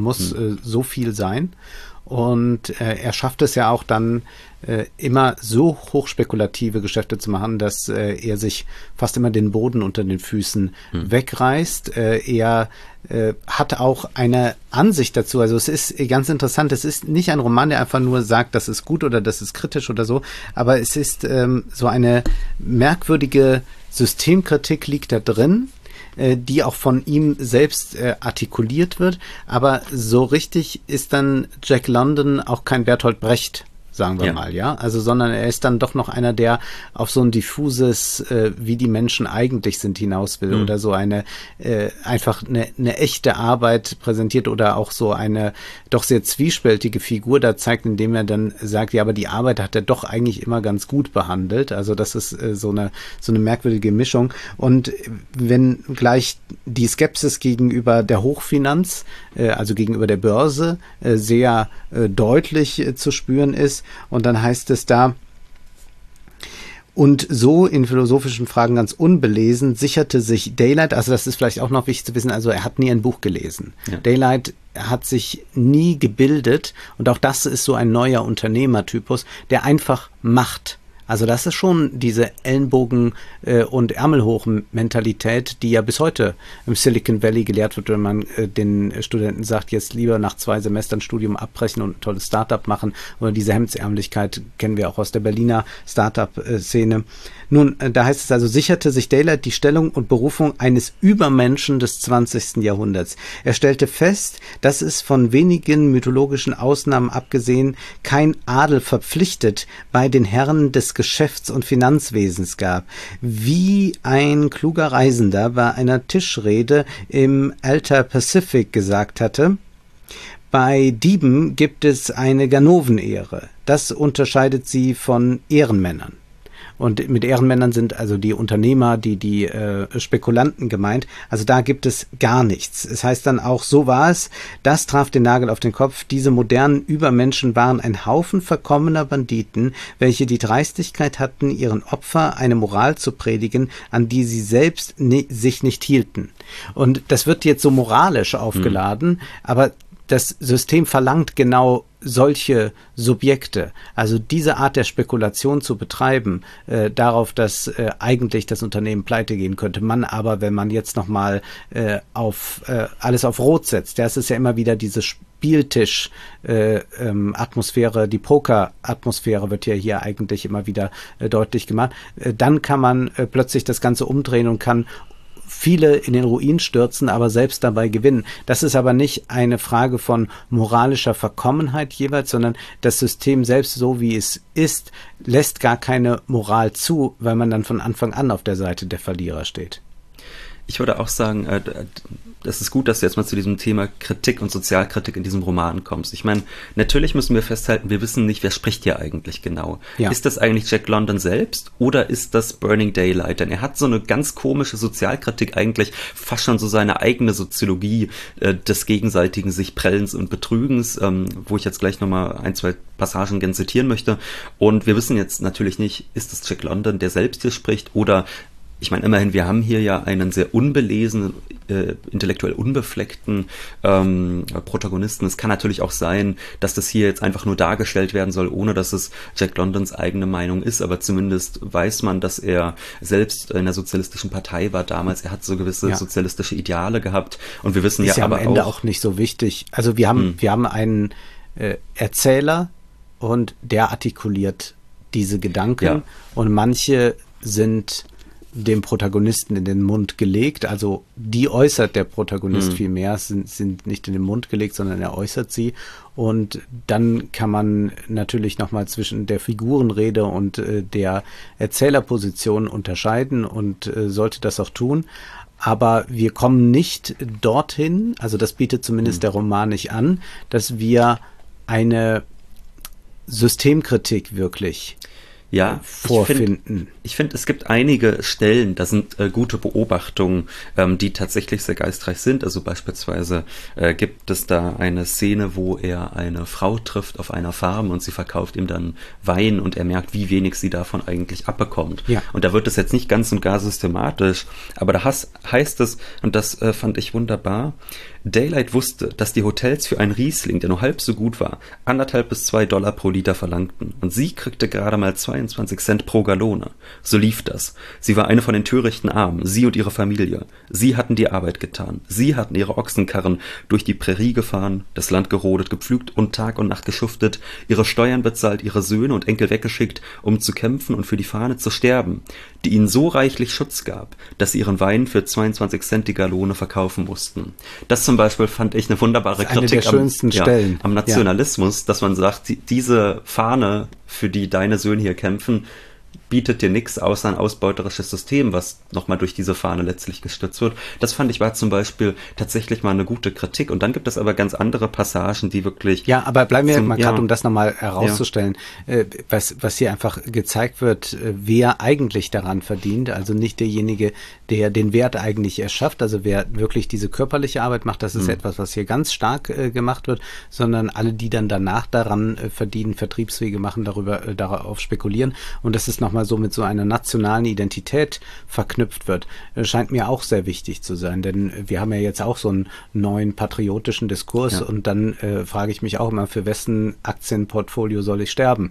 so viel sein. Und er schafft es ja auch dann immer so hochspekulative Geschäfte zu machen, dass er sich fast immer den Boden unter den Füßen wegreißt. Er hat auch eine Ansicht dazu. Also es ist ganz interessant. Es ist nicht ein Roman, der einfach nur sagt, das ist gut oder das ist kritisch oder so. Aber es ist so eine merkwürdige Systemkritik liegt da drin, die auch von ihm selbst artikuliert wird. Aber so richtig ist dann Jack London auch kein Bertolt Brecht, sagen wir mal, ja. Also, sondern er ist dann doch noch einer, der auf so ein diffuses, wie die Menschen eigentlich sind, hinaus will oder so einfach eine echte Arbeit präsentiert oder auch so eine doch sehr zwiespältige Figur da zeigt, indem er dann sagt, ja, aber die Arbeit hat er doch eigentlich immer ganz gut behandelt. Also, das ist so eine merkwürdige Mischung. Und wenn gleich die Skepsis gegenüber der Hochfinanz, also gegenüber der Börse, sehr deutlich zu spüren ist. Und dann heißt es da, und so in philosophischen Fragen ganz unbelesen sicherte sich Daylight, also das ist vielleicht auch noch wichtig zu wissen, also er hat nie ein Buch gelesen. Ja. Daylight hat sich nie gebildet und auch das ist so ein neuer Unternehmertypus, der einfach macht. Also das ist schon diese Ellenbogen- und Ärmelhoch-Mentalität, die ja bis heute im Silicon Valley gelehrt wird, wenn man den Studenten sagt, jetzt lieber nach 2 Semestern Studium abbrechen und ein tolles Startup machen. Oder diese Hemdsärmlichkeit kennen wir auch aus der Berliner Startup-Szene. Nun, da heißt es also, sicherte sich Daylight die Stellung und Berufung eines Übermenschen des 20. Jahrhunderts. Er stellte fest, dass es von wenigen mythologischen Ausnahmen abgesehen kein Adel verpflichtet bei den Herren des Geschäfts- und Finanzwesens gab. Wie ein kluger Reisender bei einer Tischrede im Alta Pacific gesagt hatte, bei Dieben gibt es eine Ganovenehre. Das unterscheidet sie von Ehrenmännern. Und mit Ehrenmännern sind also die Unternehmer, die Spekulanten gemeint. Also da gibt es gar nichts. Es heißt dann auch, so war es, das traf den Nagel auf den Kopf. Diese modernen Übermenschen waren ein Haufen verkommener Banditen, welche die Dreistigkeit hatten, ihren Opfer eine Moral zu predigen, an die sie selbst sich nicht hielten. Und das wird jetzt so moralisch aufgeladen, aber das System verlangt genau solche Subjekte, also diese Art der Spekulation zu betreiben, darauf, dass eigentlich das Unternehmen pleite gehen könnte. Man aber, wenn man jetzt nochmal alles auf Rot setzt, das ist ja immer wieder diese Spieltisch-Atmosphäre, die Poker-Atmosphäre wird ja hier eigentlich immer wieder deutlich gemacht, dann kann man plötzlich das Ganze umdrehen und kann viele in den Ruin stürzen, aber selbst dabei gewinnen. Das ist aber nicht eine Frage von moralischer Verkommenheit jeweils, sondern das System selbst, so wie es ist, lässt gar keine Moral zu, weil man dann von Anfang an auf der Seite der Verlierer steht. Ich würde auch sagen, es ist gut, dass du jetzt mal zu diesem Thema Kritik und Sozialkritik in diesem Roman kommst. Ich meine, natürlich müssen wir festhalten, wir wissen nicht, wer spricht hier eigentlich genau. Ja. Ist das eigentlich Jack London selbst oder ist das Burning Daylight? Denn er hat so eine ganz komische Sozialkritik, eigentlich fast schon so seine eigene Soziologie des gegenseitigen sich Prellens und Betrügens, wo ich jetzt gleich nochmal 1, 2 Passagen gerne zitieren möchte. Und wir wissen jetzt natürlich nicht, ist es Jack London, der selbst hier spricht oder ich meine, immerhin, wir haben hier ja einen sehr unbelesenen, intellektuell unbefleckten Protagonisten. Es kann natürlich auch sein, dass das hier jetzt einfach nur dargestellt werden soll, ohne dass es Jack Londons eigene Meinung ist. Aber zumindest weiß man, dass er selbst in der sozialistischen Partei war damals. Er hat so gewisse sozialistische Ideale gehabt. Und wir wissen ist ja aber am Ende auch nicht so wichtig. Also wir haben einen Erzähler und der artikuliert diese Gedanken und manche sind dem Protagonisten in den Mund gelegt, also die äußert der Protagonist viel mehr, sind nicht in den Mund gelegt, sondern er äußert sie und dann kann man natürlich nochmal zwischen der Figurenrede und der Erzählerposition unterscheiden und sollte das auch tun, aber wir kommen nicht dorthin, also das bietet zumindest der Roman nicht an, dass wir eine Systemkritik wirklich vorfinden. Ich finde, es gibt einige Stellen, da sind gute Beobachtungen, die tatsächlich sehr geistreich sind. Also beispielsweise gibt es da eine Szene, wo er eine Frau trifft auf einer Farm und sie verkauft ihm dann Wein und er merkt, wie wenig sie davon eigentlich abbekommt. Ja. Und da wird es jetzt nicht ganz und gar systematisch, aber da heißt es, und das fand ich wunderbar, Daylight wusste, dass die Hotels für einen Riesling, der nur halb so gut war, 1,5 bis $2 pro Liter verlangten. Und sie kriegte gerade mal 22 Cent pro Gallone. So lief das. Sie war eine von den törichten Armen, sie und ihre Familie. Sie hatten die Arbeit getan. Sie hatten ihre Ochsenkarren durch die Prärie gefahren, das Land gerodet, gepflügt und Tag und Nacht geschuftet, ihre Steuern bezahlt, ihre Söhne und Enkel weggeschickt, um zu kämpfen und für die Fahne zu sterben. die ihnen so reichlich Schutz gab, dass sie ihren Wein für 22 Cent die Gallone verkaufen mussten. Das zum Beispiel fand ich eine wunderbare Kritik am Nationalismus, dass man sagt, diese Fahne, für die deine Söhne hier kämpfen, bietet dir nichts außer ein ausbeuterisches System, was nochmal durch diese Fahne letztlich gestützt wird. Das fand ich war zum Beispiel tatsächlich mal eine gute Kritik. Und dann gibt es aber ganz andere Passagen, die wirklich... Ja, aber bleiben wir mal gerade, um das nochmal herauszustellen, was hier einfach gezeigt wird, wer eigentlich daran verdient. Also nicht derjenige, der den Wert eigentlich erschafft, also wer wirklich diese körperliche Arbeit macht, das ist etwas, was hier ganz stark gemacht wird, sondern alle, die dann danach daran verdienen, Vertriebswege machen, darauf spekulieren. Und das ist nochmal so mit so einer nationalen Identität verknüpft wird, scheint mir auch sehr wichtig zu sein, denn wir haben ja jetzt auch so einen neuen patriotischen Diskurs und dann frage ich mich auch immer, für wessen Aktienportfolio soll ich sterben?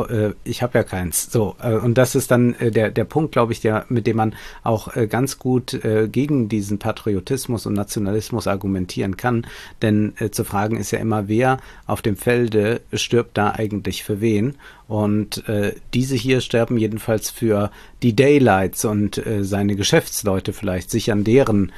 Ich habe ja keins. So, und das ist dann der Punkt, glaube ich, mit dem man auch ganz gut gegen diesen Patriotismus und Nationalismus argumentieren kann, denn zu fragen ist ja immer, wer auf dem Felde stirbt da eigentlich für wen? Und diese hier sterben jedenfalls für die Daylights und seine Geschäftsleute vielleicht, sichern deren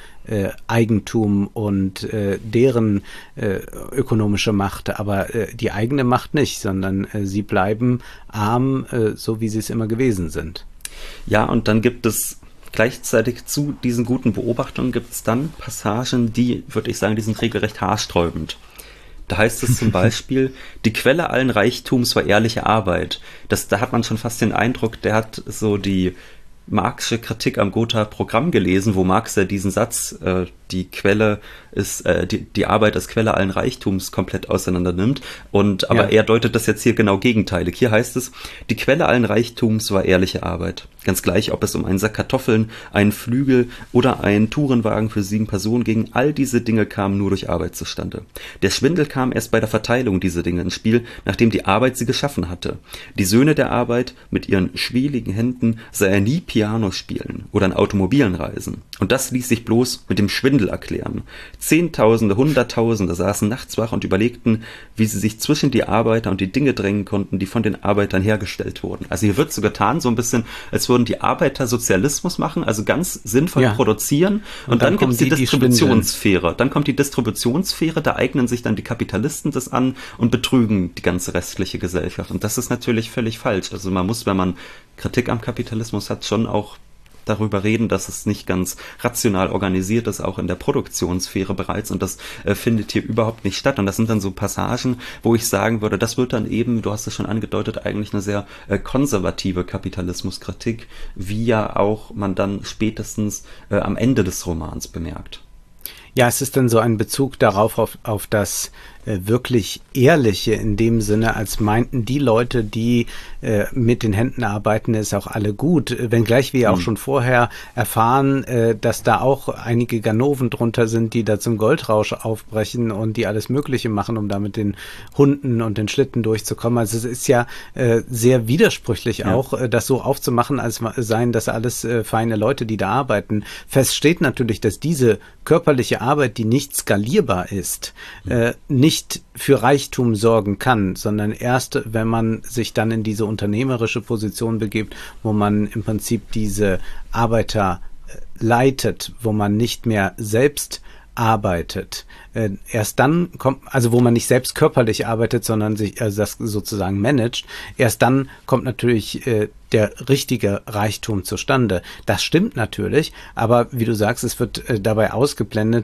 Eigentum und deren ökonomische Macht, aber die eigene Macht nicht, sondern sie bleiben arm, so wie sie es immer gewesen sind. Ja, und dann gibt es gleichzeitig zu diesen guten Beobachtungen gibt es dann Passagen, die, würde ich sagen, die sind regelrecht haarsträubend. Da heißt es zum Beispiel, die Quelle allen Reichtums war ehrliche Arbeit. Da hat man schon fast den Eindruck, der hat so die Marxische Kritik am Gotha-Programm gelesen, wo Marx ja diesen Satz, die Quelle ist, die Arbeit als Quelle allen Reichtums komplett auseinander nimmt. Aber er deutet das jetzt hier genau gegenteilig. Hier heißt es, die Quelle allen Reichtums war ehrliche Arbeit. Ganz gleich, ob es um einen Sack Kartoffeln, einen Flügel oder einen Tourenwagen für 7 Personen ging, all diese Dinge kamen nur durch Arbeit zustande. Der Schwindel kam erst bei der Verteilung dieser Dinge ins Spiel, nachdem die Arbeit sie geschaffen hatte. Die Söhne der Arbeit mit ihren schwieligen Händen sah er nie Piano spielen oder in Automobilen reisen. Und das ließ sich bloß mit dem Schwindel erklären. Zehntausende, Hunderttausende saßen nachts wach und überlegten, wie sie sich zwischen die Arbeiter und die Dinge drängen konnten, die von den Arbeitern hergestellt wurden. Also hier wird so getan, so ein bisschen, als würden die Arbeiter Sozialismus machen, also ganz sinnvoll produzieren. Und dann gibt es die Distributionssphäre. Dann kommt die Distributionssphäre, da eignen sich dann die Kapitalisten das an und betrügen die ganze restliche Gesellschaft. Und das ist natürlich völlig falsch. Also man muss, wenn man Kritik am Kapitalismus hat, schon auch darüber reden, dass es nicht ganz rational organisiert ist, auch in der Produktionssphäre bereits, und das findet hier überhaupt nicht statt. Und das sind dann so Passagen, wo ich sagen würde, das wird dann eben, du hast es schon angedeutet, eigentlich eine sehr konservative Kapitalismuskritik, wie ja auch man dann spätestens am Ende des Romans bemerkt. Ja, es ist dann so ein Bezug darauf, auf das wirklich Ehrliche in dem Sinne, als meinten die Leute, die mit den Händen arbeiten, ist auch alle gut. Wenngleich wir auch schon vorher erfahren, dass da auch einige Ganoven drunter sind, die da zum Goldrausch aufbrechen und die alles Mögliche machen, um da mit den Hunden und den Schlitten durchzukommen. Also es ist ja sehr widersprüchlich auch, das so aufzumachen, als seien das alles feine Leute, die da arbeiten. Fest steht natürlich, dass diese körperliche Arbeit, die nicht skalierbar ist, nicht für Reichtum sorgen kann, sondern erst, wenn man sich dann in diese unternehmerische Position begibt, wo man im Prinzip diese Arbeiter leitet, wo man nicht mehr selbst arbeitet. Erst dann kommt, also wo man nicht selbst körperlich arbeitet, sondern sich das sozusagen managt, erst dann kommt natürlich der richtige Reichtum zustande. Das stimmt natürlich, aber wie du sagst, es wird dabei ausgeblendet.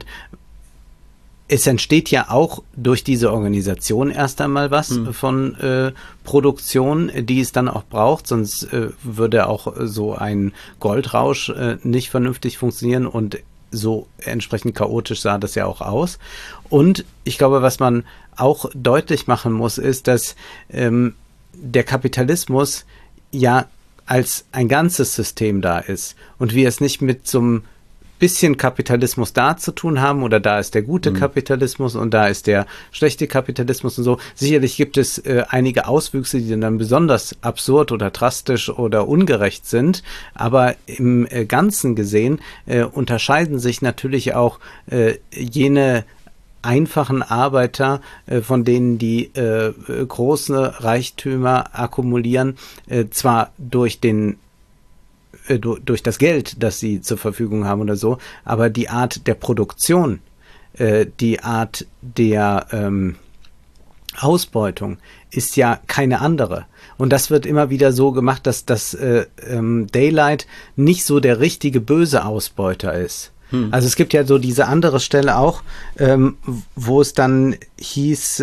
Es entsteht ja auch durch diese Organisation erst einmal was von Produktion, die es dann auch braucht, sonst würde auch so ein Goldrausch nicht vernünftig funktionieren, und so entsprechend chaotisch sah das ja auch aus. Und ich glaube, was man auch deutlich machen muss, ist, dass der Kapitalismus ja als ein ganzes System da ist und wir es nicht mit so einem bisschen Kapitalismus da zu tun haben, oder da ist der gute Kapitalismus und da ist der schlechte Kapitalismus und so. Sicherlich gibt es einige Auswüchse, die dann besonders absurd oder drastisch oder ungerecht sind, aber im Ganzen gesehen unterscheiden sich natürlich auch jene einfachen Arbeiter, von denen die große Reichtümer akkumulieren, zwar durch den durch das Geld, das sie zur Verfügung haben oder so, aber die Art der Produktion, die Art der Ausbeutung ist ja keine andere. Und das wird immer wieder so gemacht, dass das Daylight nicht so der richtige böse Ausbeuter ist. Also es gibt ja so diese andere Stelle auch, wo es dann hieß,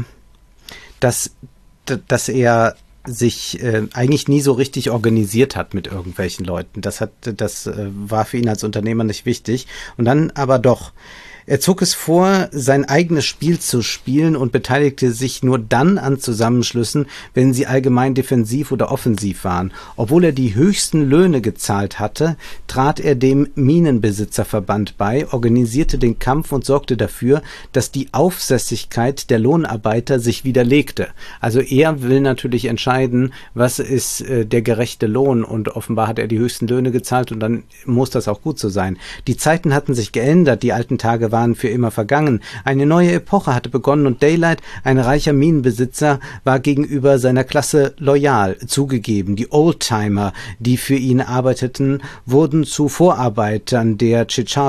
dass er sich eigentlich nie so richtig organisiert hat mit irgendwelchen Leuten. Das war für ihn als Unternehmer nicht wichtig. Und dann aber doch. Er zog es vor, sein eigenes Spiel zu spielen und beteiligte sich nur dann an Zusammenschlüssen, wenn sie allgemein defensiv oder offensiv waren. Obwohl er die höchsten Löhne gezahlt hatte, trat er dem Minenbesitzerverband bei, organisierte den Kampf und sorgte dafür, dass die Aufsässigkeit der Lohnarbeiter sich widerlegte. Also er will natürlich entscheiden, was ist der gerechte Lohn, und offenbar hat er die höchsten Löhne gezahlt und dann muss das auch gut so sein. Die Zeiten hatten sich geändert, die alten Tage waren für immer vergangen. Eine neue Epoche hatte begonnen und Daylight, ein reicher Minenbesitzer, war gegenüber seiner Klasse loyal. Zugegeben, die Oldtimer, die für ihn arbeiteten, wurden zu Vorarbeitern der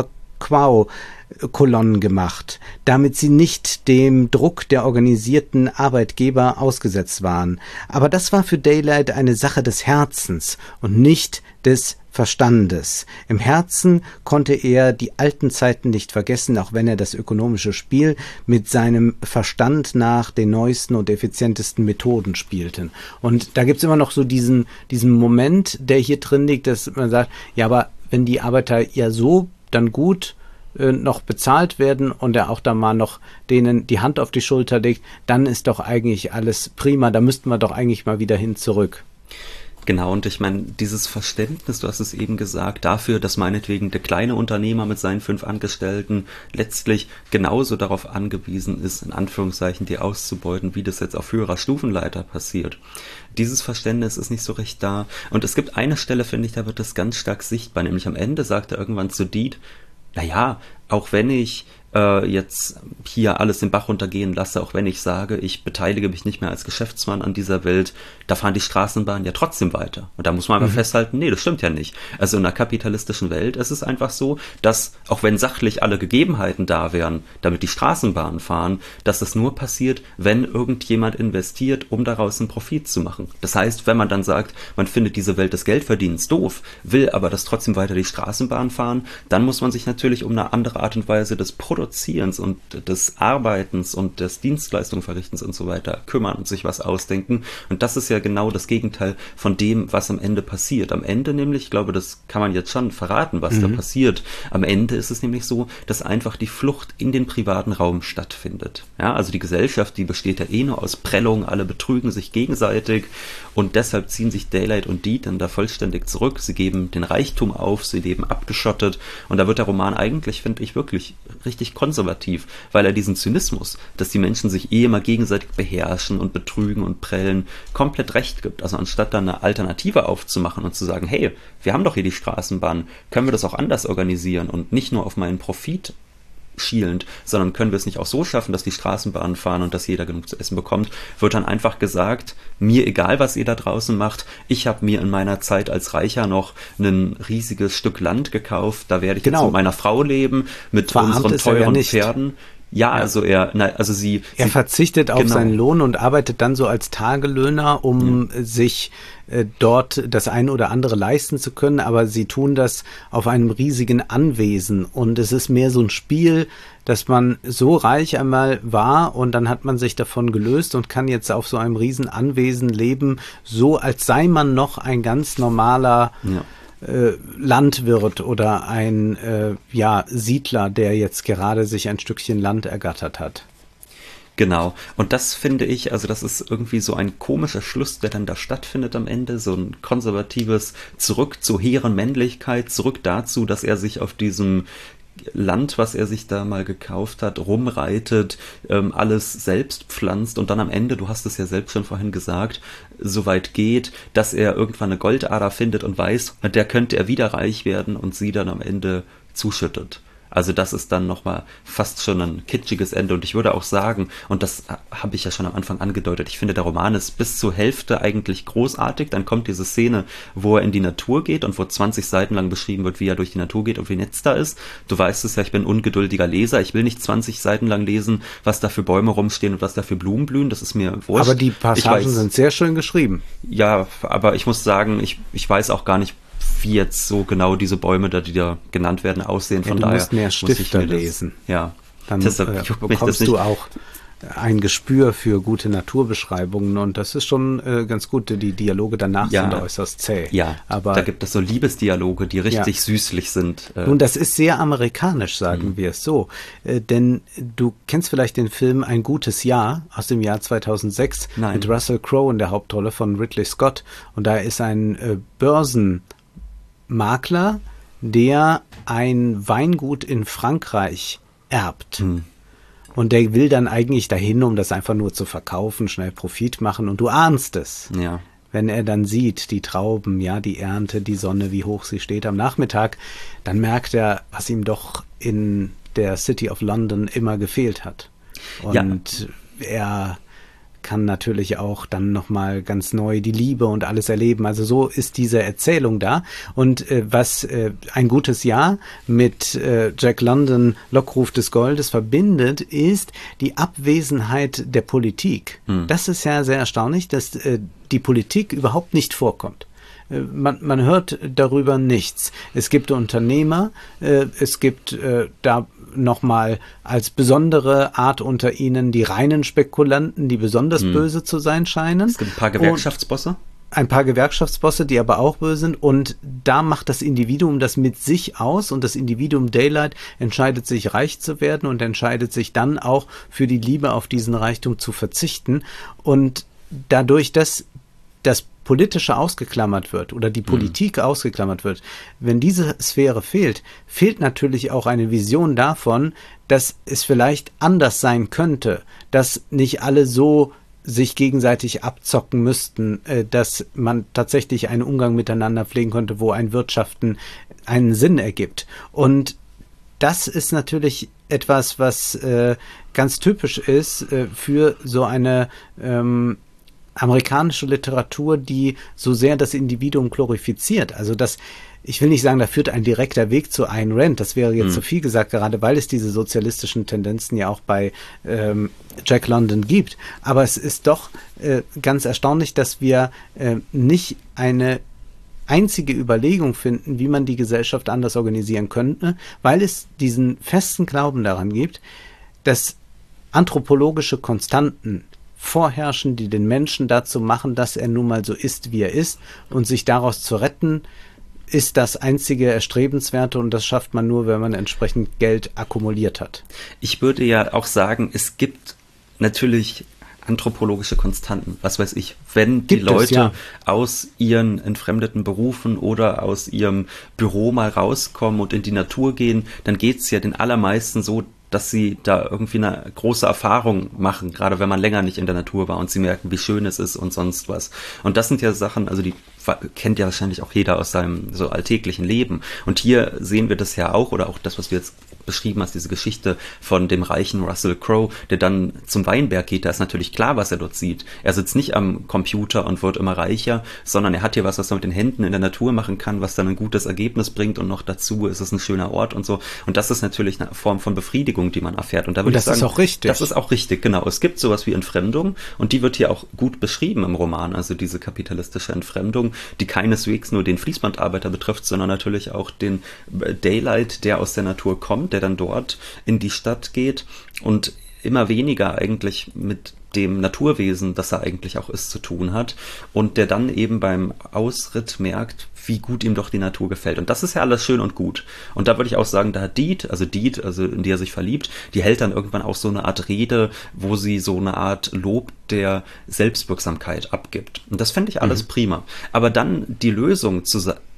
Chichaquao-Kolonnen gemacht, damit sie nicht dem Druck der organisierten Arbeitgeber ausgesetzt waren. Aber das war für Daylight eine Sache des Herzens und nicht des Verstandes. Im Herzen konnte er die alten Zeiten nicht vergessen, auch wenn er das ökonomische Spiel mit seinem Verstand nach den neuesten und effizientesten Methoden spielte. Und da gibt's immer noch so diesen Moment, der hier drin liegt, dass man sagt, ja, aber wenn die Arbeiter ja so dann gut noch bezahlt werden und er auch da mal noch denen die Hand auf die Schulter legt, dann ist doch eigentlich alles prima, da müssten wir doch eigentlich mal wieder hin zurück. Genau, und ich meine, dieses Verständnis, du hast es eben gesagt, dafür, dass meinetwegen der kleine Unternehmer mit seinen 5 Angestellten letztlich genauso darauf angewiesen ist, in Anführungszeichen, die auszubeuten, wie das jetzt auf höherer Stufenleiter passiert. Dieses Verständnis ist nicht so recht da. Und es gibt eine Stelle, finde ich, da wird das ganz stark sichtbar, nämlich am Ende sagt er irgendwann zu Deed, naja, auch wenn ich jetzt hier alles den Bach runtergehen lasse, auch wenn ich sage, ich beteilige mich nicht mehr als Geschäftsmann an dieser Welt, da fahren die Straßenbahnen ja trotzdem weiter. Und da muss man aber festhalten, nee, das stimmt ja nicht. Also in einer kapitalistischen Welt ist es einfach so, dass, auch wenn sachlich alle Gegebenheiten da wären, damit die Straßenbahnen fahren, dass das nur passiert, wenn irgendjemand investiert, um daraus einen Profit zu machen. Das heißt, wenn man dann sagt, man findet diese Welt des Geldverdienens doof, will aber, dass trotzdem weiter die Straßenbahnen fahren, dann muss man sich natürlich um eine andere Art und Weise des Produzierens und des Arbeitens und des Dienstleistungsverrichtens und so weiter kümmern und sich was ausdenken. Und das ist ja genau das Gegenteil von dem, was am Ende passiert. Am Ende nämlich, ich glaube, das kann man jetzt schon verraten, was da passiert. Am Ende ist es nämlich so, dass einfach die Flucht in den privaten Raum stattfindet. Ja, also die Gesellschaft, die besteht ja eh nur aus Prellung, alle betrügen sich gegenseitig und deshalb ziehen sich Daylight und Deed dann da vollständig zurück. Sie geben den Reichtum auf, sie leben abgeschottet und da wird der Roman eigentlich, finde ich, wirklich richtig konservativ, weil er diesen Zynismus, dass die Menschen sich eh immer gegenseitig beherrschen und betrügen und prellen, komplett recht gibt. Also anstatt dann eine Alternative aufzumachen und zu sagen, hey, wir haben doch hier die Straßenbahn, können wir das auch anders organisieren und nicht nur auf meinen Profit schielend, sondern können wir es nicht auch so schaffen, dass die Straßenbahnen fahren und dass jeder genug zu essen bekommt, wird dann einfach gesagt, mir egal, was ihr da draußen macht, ich habe mir in meiner Zeit als Reicher noch ein riesiges Stück Land gekauft, da werde ich jetzt mit meiner Frau leben, mit unseren teuren Pferden. Ja, also er verzichtet auf seinen Lohn und arbeitet dann so als Tagelöhner, um sich dort das eine oder andere leisten zu können, aber sie tun das auf einem riesigen Anwesen und es ist mehr so ein Spiel, dass man so reich einmal war und dann hat man sich davon gelöst und kann jetzt auf so einem riesen Anwesen leben, so als sei man noch ein ganz normaler Landwirt oder ein Siedler, der jetzt gerade sich ein Stückchen Land ergattert hat. Genau, und das finde ich, also das ist irgendwie so ein komischer Schluss, der dann da stattfindet am Ende, so ein konservatives Zurück zur hehren Männlichkeit, zurück dazu, dass er sich auf diesem Land, was er sich da mal gekauft hat, rumreitet, alles selbst pflanzt und dann am Ende, du hast es ja selbst schon vorhin gesagt, so weit geht, dass er irgendwann eine Goldader findet und weiß, mit der könnte er wieder reich werden und sie dann am Ende zuschüttet. Also das ist dann nochmal fast schon ein kitschiges Ende. Und ich würde auch sagen, und das habe ich ja schon am Anfang angedeutet, ich finde, der Roman ist bis zur Hälfte eigentlich großartig. Dann kommt diese Szene, wo er in die Natur geht und wo 20 Seiten lang beschrieben wird, wie er durch die Natur geht und wie nett da ist. Du weißt es ja, ich bin ein ungeduldiger Leser. Ich will nicht 20 Seiten lang lesen, was da für Bäume rumstehen und was da für Blumen blühen. Das ist mir wurscht. Aber die Passagen sind sehr schön geschrieben. Ja, aber ich muss sagen, ich weiß auch gar nicht, wie jetzt so genau diese Bäume, die da genannt werden, aussehen. Von daher musst mehr Stifter lesen. Ja, dann bekommst du auch ein Gespür für gute Naturbeschreibungen und das ist schon ganz gut. Die Dialoge danach sind äußerst zäh. Ja, aber da gibt es so Liebesdialoge, die richtig süßlich sind. Nun, das ist sehr amerikanisch, sagen wir es so. Denn du kennst vielleicht den Film Ein gutes Jahr aus dem Jahr 2006 mit Russell Crowe in der Hauptrolle von Ridley Scott. Und da ist ein Börsenmakler, der ein Weingut in Frankreich erbt. Und der will dann eigentlich dahin, um das einfach nur zu verkaufen, schnell Profit machen. Und du ahnst es. Ja. Wenn er dann sieht, die Trauben, ja, die Ernte, die Sonne, wie hoch sie steht am Nachmittag, dann merkt er, was ihm doch in der City of London immer gefehlt hat. Und er kann natürlich auch dann nochmal ganz neu die Liebe und alles erleben. Also so ist diese Erzählung da. Und was Ein gutes Jahr mit Jack London, Lockruf des Goldes verbindet, ist die Abwesenheit der Politik. Das ist ja sehr erstaunlich, dass die Politik überhaupt nicht vorkommt. Man hört darüber nichts. Es gibt Unternehmer, es gibt da nochmal als besondere Art unter ihnen die reinen Spekulanten, die besonders böse zu sein scheinen. Es gibt ein paar Gewerkschaftsbosse. Ein paar Gewerkschaftsbosse, die aber auch böse sind. Und da macht das Individuum das mit sich aus. Und das Individuum Daylight entscheidet sich, reich zu werden und entscheidet sich dann auch für die Liebe auf diesen Reichtum zu verzichten. Und dadurch, dass das Politische ausgeklammert wird oder die Politik ausgeklammert wird, wenn diese Sphäre fehlt, fehlt natürlich auch eine Vision davon, dass es vielleicht anders sein könnte, dass nicht alle so sich gegenseitig abzocken müssten, dass man tatsächlich einen Umgang miteinander pflegen könnte, wo ein Wirtschaften einen Sinn ergibt. Und das ist natürlich etwas, was ganz typisch ist für so eine amerikanische Literatur, die so sehr das Individuum glorifiziert. Also ich will nicht sagen, da führt ein direkter Weg zu Ayn Rand, das wäre jetzt zu viel gesagt, gerade weil es diese sozialistischen Tendenzen ja auch bei Jack London gibt. Aber es ist doch ganz erstaunlich, dass wir nicht eine einzige Überlegung finden, wie man die Gesellschaft anders organisieren könnte, weil es diesen festen Glauben daran gibt, dass anthropologische Konstanten vorherrschen, die den Menschen dazu machen, dass er nun mal so ist, wie er ist, und sich daraus zu retten, ist das einzige Erstrebenswerte und das schafft man nur, wenn man entsprechend Geld akkumuliert hat. Ich würde ja auch sagen, es gibt natürlich anthropologische Konstanten, was weiß ich, wenn die Leute aus ihren entfremdeten Berufen oder aus ihrem Büro mal rauskommen und in die Natur gehen, dann geht es ja den allermeisten so, dass sie da irgendwie eine große Erfahrung machen, gerade wenn man länger nicht in der Natur war und sie merken, wie schön es ist und sonst was. Und das sind ja Sachen, also die kennt ja wahrscheinlich auch jeder aus seinem so alltäglichen Leben. Und hier sehen wir das ja auch, oder auch das, was du jetzt beschrieben hast, diese Geschichte von dem reichen Russell Crowe, der dann zum Weinberg geht. Da ist natürlich klar, was er dort sieht. Er sitzt nicht am Computer und wird immer reicher, sondern er hat hier was er mit den Händen in der Natur machen kann, was dann ein gutes Ergebnis bringt und noch dazu ist es ein schöner Ort und so. Und das ist natürlich eine Form von Befriedigung, die man erfährt. Und da würde ich sagen, das ist auch richtig. Das ist auch richtig, genau. Es gibt sowas wie Entfremdung und die wird hier auch gut beschrieben im Roman. Also diese kapitalistische Entfremdung, die keineswegs nur den Fließbandarbeiter betrifft, sondern natürlich auch den Daylight, der aus der Natur kommt, der dann dort in die Stadt geht und immer weniger eigentlich mit dem Naturwesen, das er eigentlich auch ist, zu tun hat und der dann eben beim Ausritt merkt, wie gut ihm doch die Natur gefällt. Und das ist ja alles schön und gut. Und da würde ich auch sagen, da hat Deed, also in die er sich verliebt, die hält dann irgendwann auch so eine Art Rede, wo sie so eine Art Lob der Selbstwirksamkeit abgibt. Und das fände ich alles prima. Aber dann die Lösung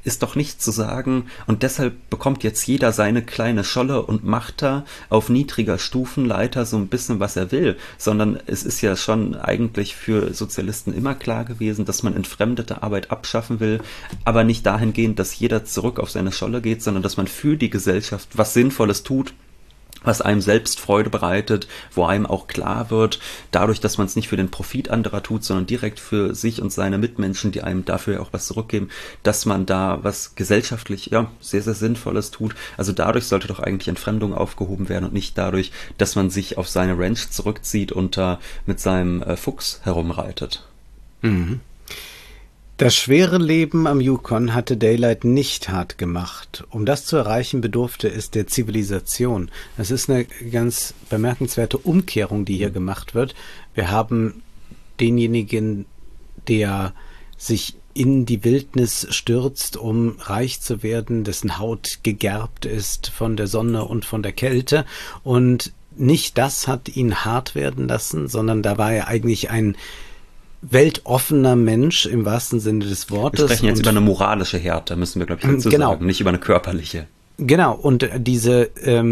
ist doch nicht zu sagen, und deshalb bekommt jetzt jeder seine kleine Scholle und macht da auf niedriger Stufenleiter so ein bisschen, was er will, sondern es ist ja schon eigentlich für Sozialisten immer klar gewesen, dass man entfremdete Arbeit abschaffen will, aber nicht dahingehend, dass jeder zurück auf seine Scholle geht, sondern dass man für die Gesellschaft was Sinnvolles tut, was einem selbst Freude bereitet, wo einem auch klar wird, dadurch, dass man es nicht für den Profit anderer tut, sondern direkt für sich und seine Mitmenschen, die einem dafür auch was zurückgeben, dass man da was gesellschaftlich, ja, sehr, sehr Sinnvolles tut. Also dadurch sollte doch eigentlich Entfremdung aufgehoben werden und nicht dadurch, dass man sich auf seine Ranch zurückzieht und da mit seinem Fuchs herumreitet. Mhm. Das schwere Leben am Yukon hatte Daylight nicht hart gemacht. Um das zu erreichen, bedurfte es der Zivilisation. Das ist eine ganz bemerkenswerte Umkehrung, die hier gemacht wird. Wir haben denjenigen, der sich in die Wildnis stürzt, um reich zu werden, dessen Haut gegerbt ist von der Sonne und von der Kälte. Und nicht das hat ihn hart werden lassen, sondern da war er eigentlich ein weltoffener Mensch im wahrsten Sinne des Wortes. Wir sprechen jetzt über eine moralische Härte, müssen wir, glaube ich, dazu sagen, nicht über eine körperliche. Genau, und diese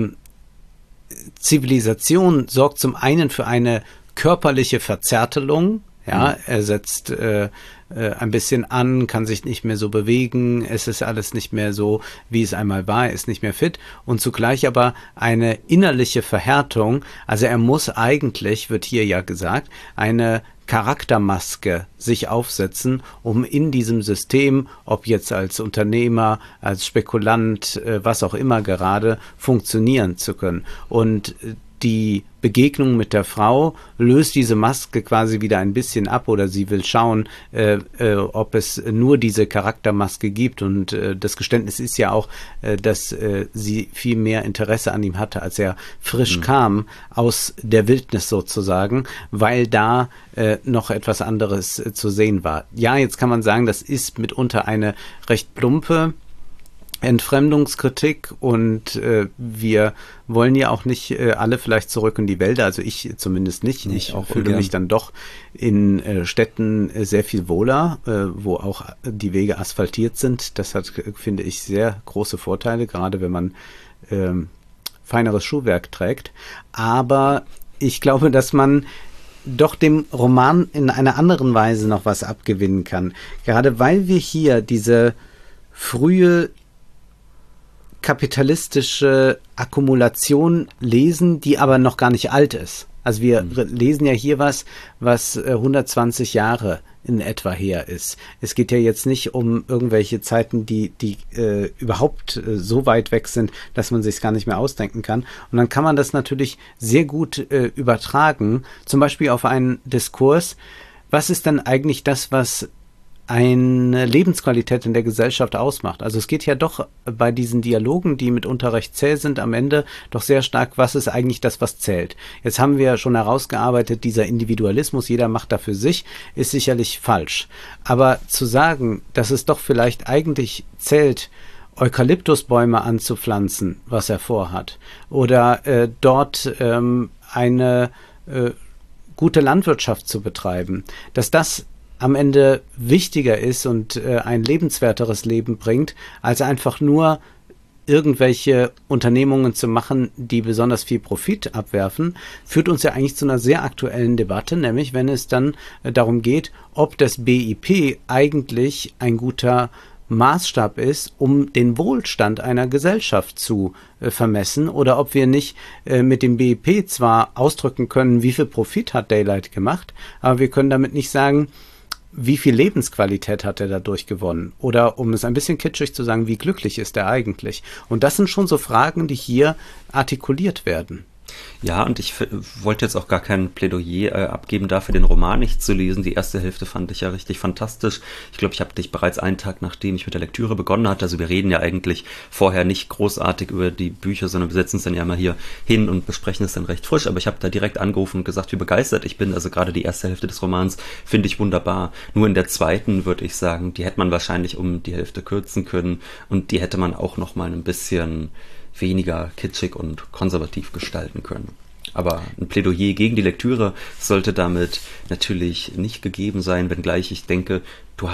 Zivilisation sorgt zum einen für eine körperliche Verzärtelung. Ja, er setzt ein bisschen an, kann sich nicht mehr so bewegen, es ist alles nicht mehr so, wie es einmal war, er ist nicht mehr fit und zugleich aber eine innerliche Verhärtung, also er muss eigentlich, wird hier ja gesagt, eine Charaktermaske sich aufsetzen, um in diesem System, ob jetzt als Unternehmer, als Spekulant, was auch immer gerade, funktionieren zu können. Und die Begegnung mit der Frau löst diese Maske quasi wieder ein bisschen ab oder sie will schauen, ob es nur diese Charaktermaske gibt und das Geständnis ist ja auch, dass sie viel mehr Interesse an ihm hatte, als er frisch kam aus der Wildnis sozusagen, weil da noch etwas anderes zu sehen war. Ja, jetzt kann man sagen, das ist mitunter eine recht plumpe Entfremdungskritik und wir wollen ja auch nicht alle vielleicht zurück in die Wälder, also ich zumindest nicht. Ich fühle mich dann doch in Städten sehr viel wohler, wo auch die Wege asphaltiert sind. Das hat, finde ich, sehr große Vorteile, gerade wenn man feineres Schuhwerk trägt. Aber ich glaube, dass man doch dem Roman in einer anderen Weise noch was abgewinnen kann. Gerade weil wir hier diese frühe kapitalistische Akkumulation lesen, die aber noch gar nicht alt ist. Also wir lesen ja hier was 120 Jahre in etwa her ist. Es geht ja jetzt nicht um irgendwelche Zeiten, die überhaupt so weit weg sind, dass man sich gar nicht mehr ausdenken kann. Und dann kann man das natürlich sehr gut übertragen, zum Beispiel auf einen Diskurs. Was ist denn eigentlich das, was eine Lebensqualität in der Gesellschaft ausmacht? Also es geht ja doch bei diesen Dialogen, die mitunter recht zäh sind, am Ende doch sehr stark, was ist eigentlich das, was zählt? Jetzt haben wir schon herausgearbeitet, dieser Individualismus, jeder macht da für sich, ist sicherlich falsch. Aber zu sagen, dass es doch vielleicht eigentlich zählt, Eukalyptusbäume anzupflanzen, was er vorhat, oder dort eine gute Landwirtschaft zu betreiben, dass das am Ende wichtiger ist und ein lebenswerteres Leben bringt, als einfach nur irgendwelche Unternehmungen zu machen, die besonders viel Profit abwerfen, führt uns ja eigentlich zu einer sehr aktuellen Debatte, nämlich wenn es dann darum geht, ob das BIP eigentlich ein guter Maßstab ist, um den Wohlstand einer Gesellschaft zu vermessen oder ob wir nicht mit dem BIP zwar ausdrücken können, wie viel Profit hat Daylight gemacht, aber wir können damit nicht sagen, wie viel Lebensqualität hat er dadurch gewonnen? Oder um es ein bisschen kitschig zu sagen, wie glücklich ist er eigentlich? Und das sind schon so Fragen, die hier artikuliert werden. Ja, und ich wollte jetzt auch gar kein Plädoyer abgeben, dafür den Roman nicht zu lesen. Die erste Hälfte fand ich ja richtig fantastisch. Ich glaube, ich habe dich bereits einen Tag, nachdem ich mit der Lektüre begonnen hatte, also wir reden ja eigentlich vorher nicht großartig über die Bücher, sondern wir setzen es dann ja mal hier hin und besprechen es dann recht frisch. Aber ich habe da direkt angerufen und gesagt, wie begeistert ich bin. Also gerade die erste Hälfte des Romans finde ich wunderbar. Nur in der zweiten würde ich sagen, die hätte man wahrscheinlich um die Hälfte kürzen können und die hätte man auch noch mal ein bisschen weniger kitschig und konservativ gestalten können. Aber ein Plädoyer gegen die Lektüre sollte damit natürlich nicht gegeben sein, wenngleich ich denke, du hast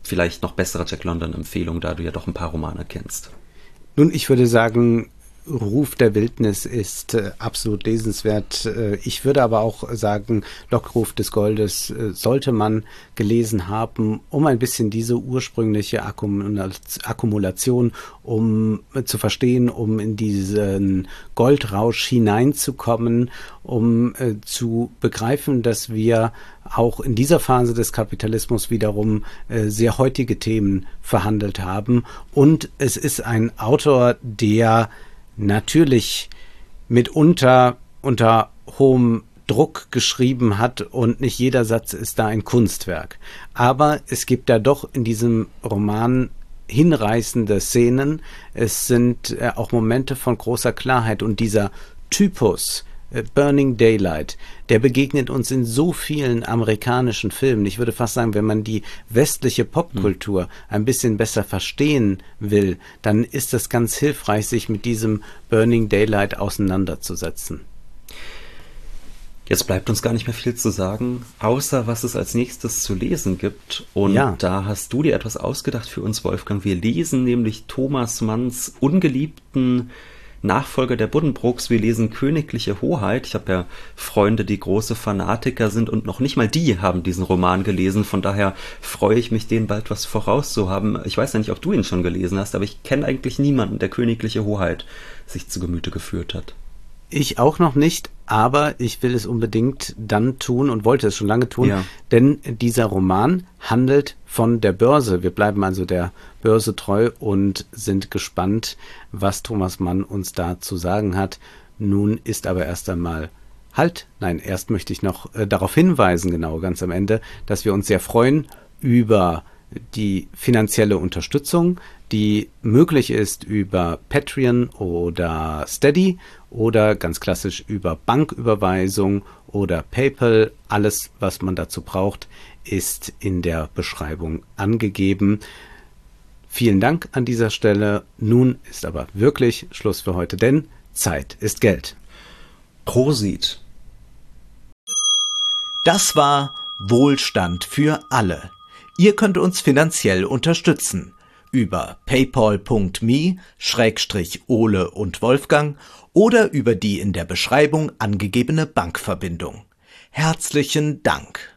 vielleicht noch bessere Jack London-Empfehlung, da du ja doch ein paar Romane kennst? Nun, ich würde sagen, Ruf der Wildnis ist absolut lesenswert. Ich würde aber auch sagen, Lockruf des Goldes sollte man gelesen haben, um ein bisschen diese ursprüngliche Akkumulation zu verstehen, um in diesen Goldrausch hineinzukommen, um zu begreifen, dass wir auch in dieser Phase des Kapitalismus wiederum sehr heutige Themen verhandelt haben. Und es ist ein Autor, der natürlich mitunter unter hohem Druck geschrieben hat und nicht jeder Satz ist da ein Kunstwerk. Aber es gibt da doch in diesem Roman hinreißende Szenen. Es sind auch Momente von großer Klarheit und dieser Typus Burning Daylight, der begegnet uns in so vielen amerikanischen Filmen. Ich würde fast sagen, wenn man die westliche Popkultur ein bisschen besser verstehen will, dann ist das ganz hilfreich, sich mit diesem Burning Daylight auseinanderzusetzen. Jetzt bleibt uns gar nicht mehr viel zu sagen, außer was es als nächstes zu lesen gibt. Und da hast du dir etwas ausgedacht für uns, Wolfgang. Wir lesen nämlich Thomas Manns ungeliebten Nachfolger der Buddenbrooks. Wir lesen Königliche Hoheit. Ich habe ja Freunde, die große Fanatiker sind und noch nicht mal die haben diesen Roman gelesen. Von daher freue ich mich, denen bald was vorauszuhaben. Ich weiß ja nicht, ob du ihn schon gelesen hast, aber ich kenne eigentlich niemanden, der Königliche Hoheit sich zu Gemüte geführt hat. Ich auch noch nicht, aber ich will es unbedingt dann tun und wollte es schon lange tun, denn dieser Roman handelt von der Börse. Wir bleiben also der Börse treu und sind gespannt, was Thomas Mann uns da zu sagen hat. Nun ist aber erst einmal erst möchte ich noch darauf hinweisen, genau ganz am Ende, dass wir uns sehr freuen über die finanzielle Unterstützung, die möglich ist über Patreon oder Steady oder ganz klassisch über Banküberweisung oder PayPal. Alles, was man dazu braucht, ist in der Beschreibung angegeben. Vielen Dank an dieser Stelle. Nun ist aber wirklich Schluss für heute, denn Zeit ist Geld. Prosit. Das war Wohlstand für alle. Ihr könnt uns finanziell unterstützen über paypal.me/Ole und Wolfgang oder über die in der Beschreibung angegebene Bankverbindung. Herzlichen Dank.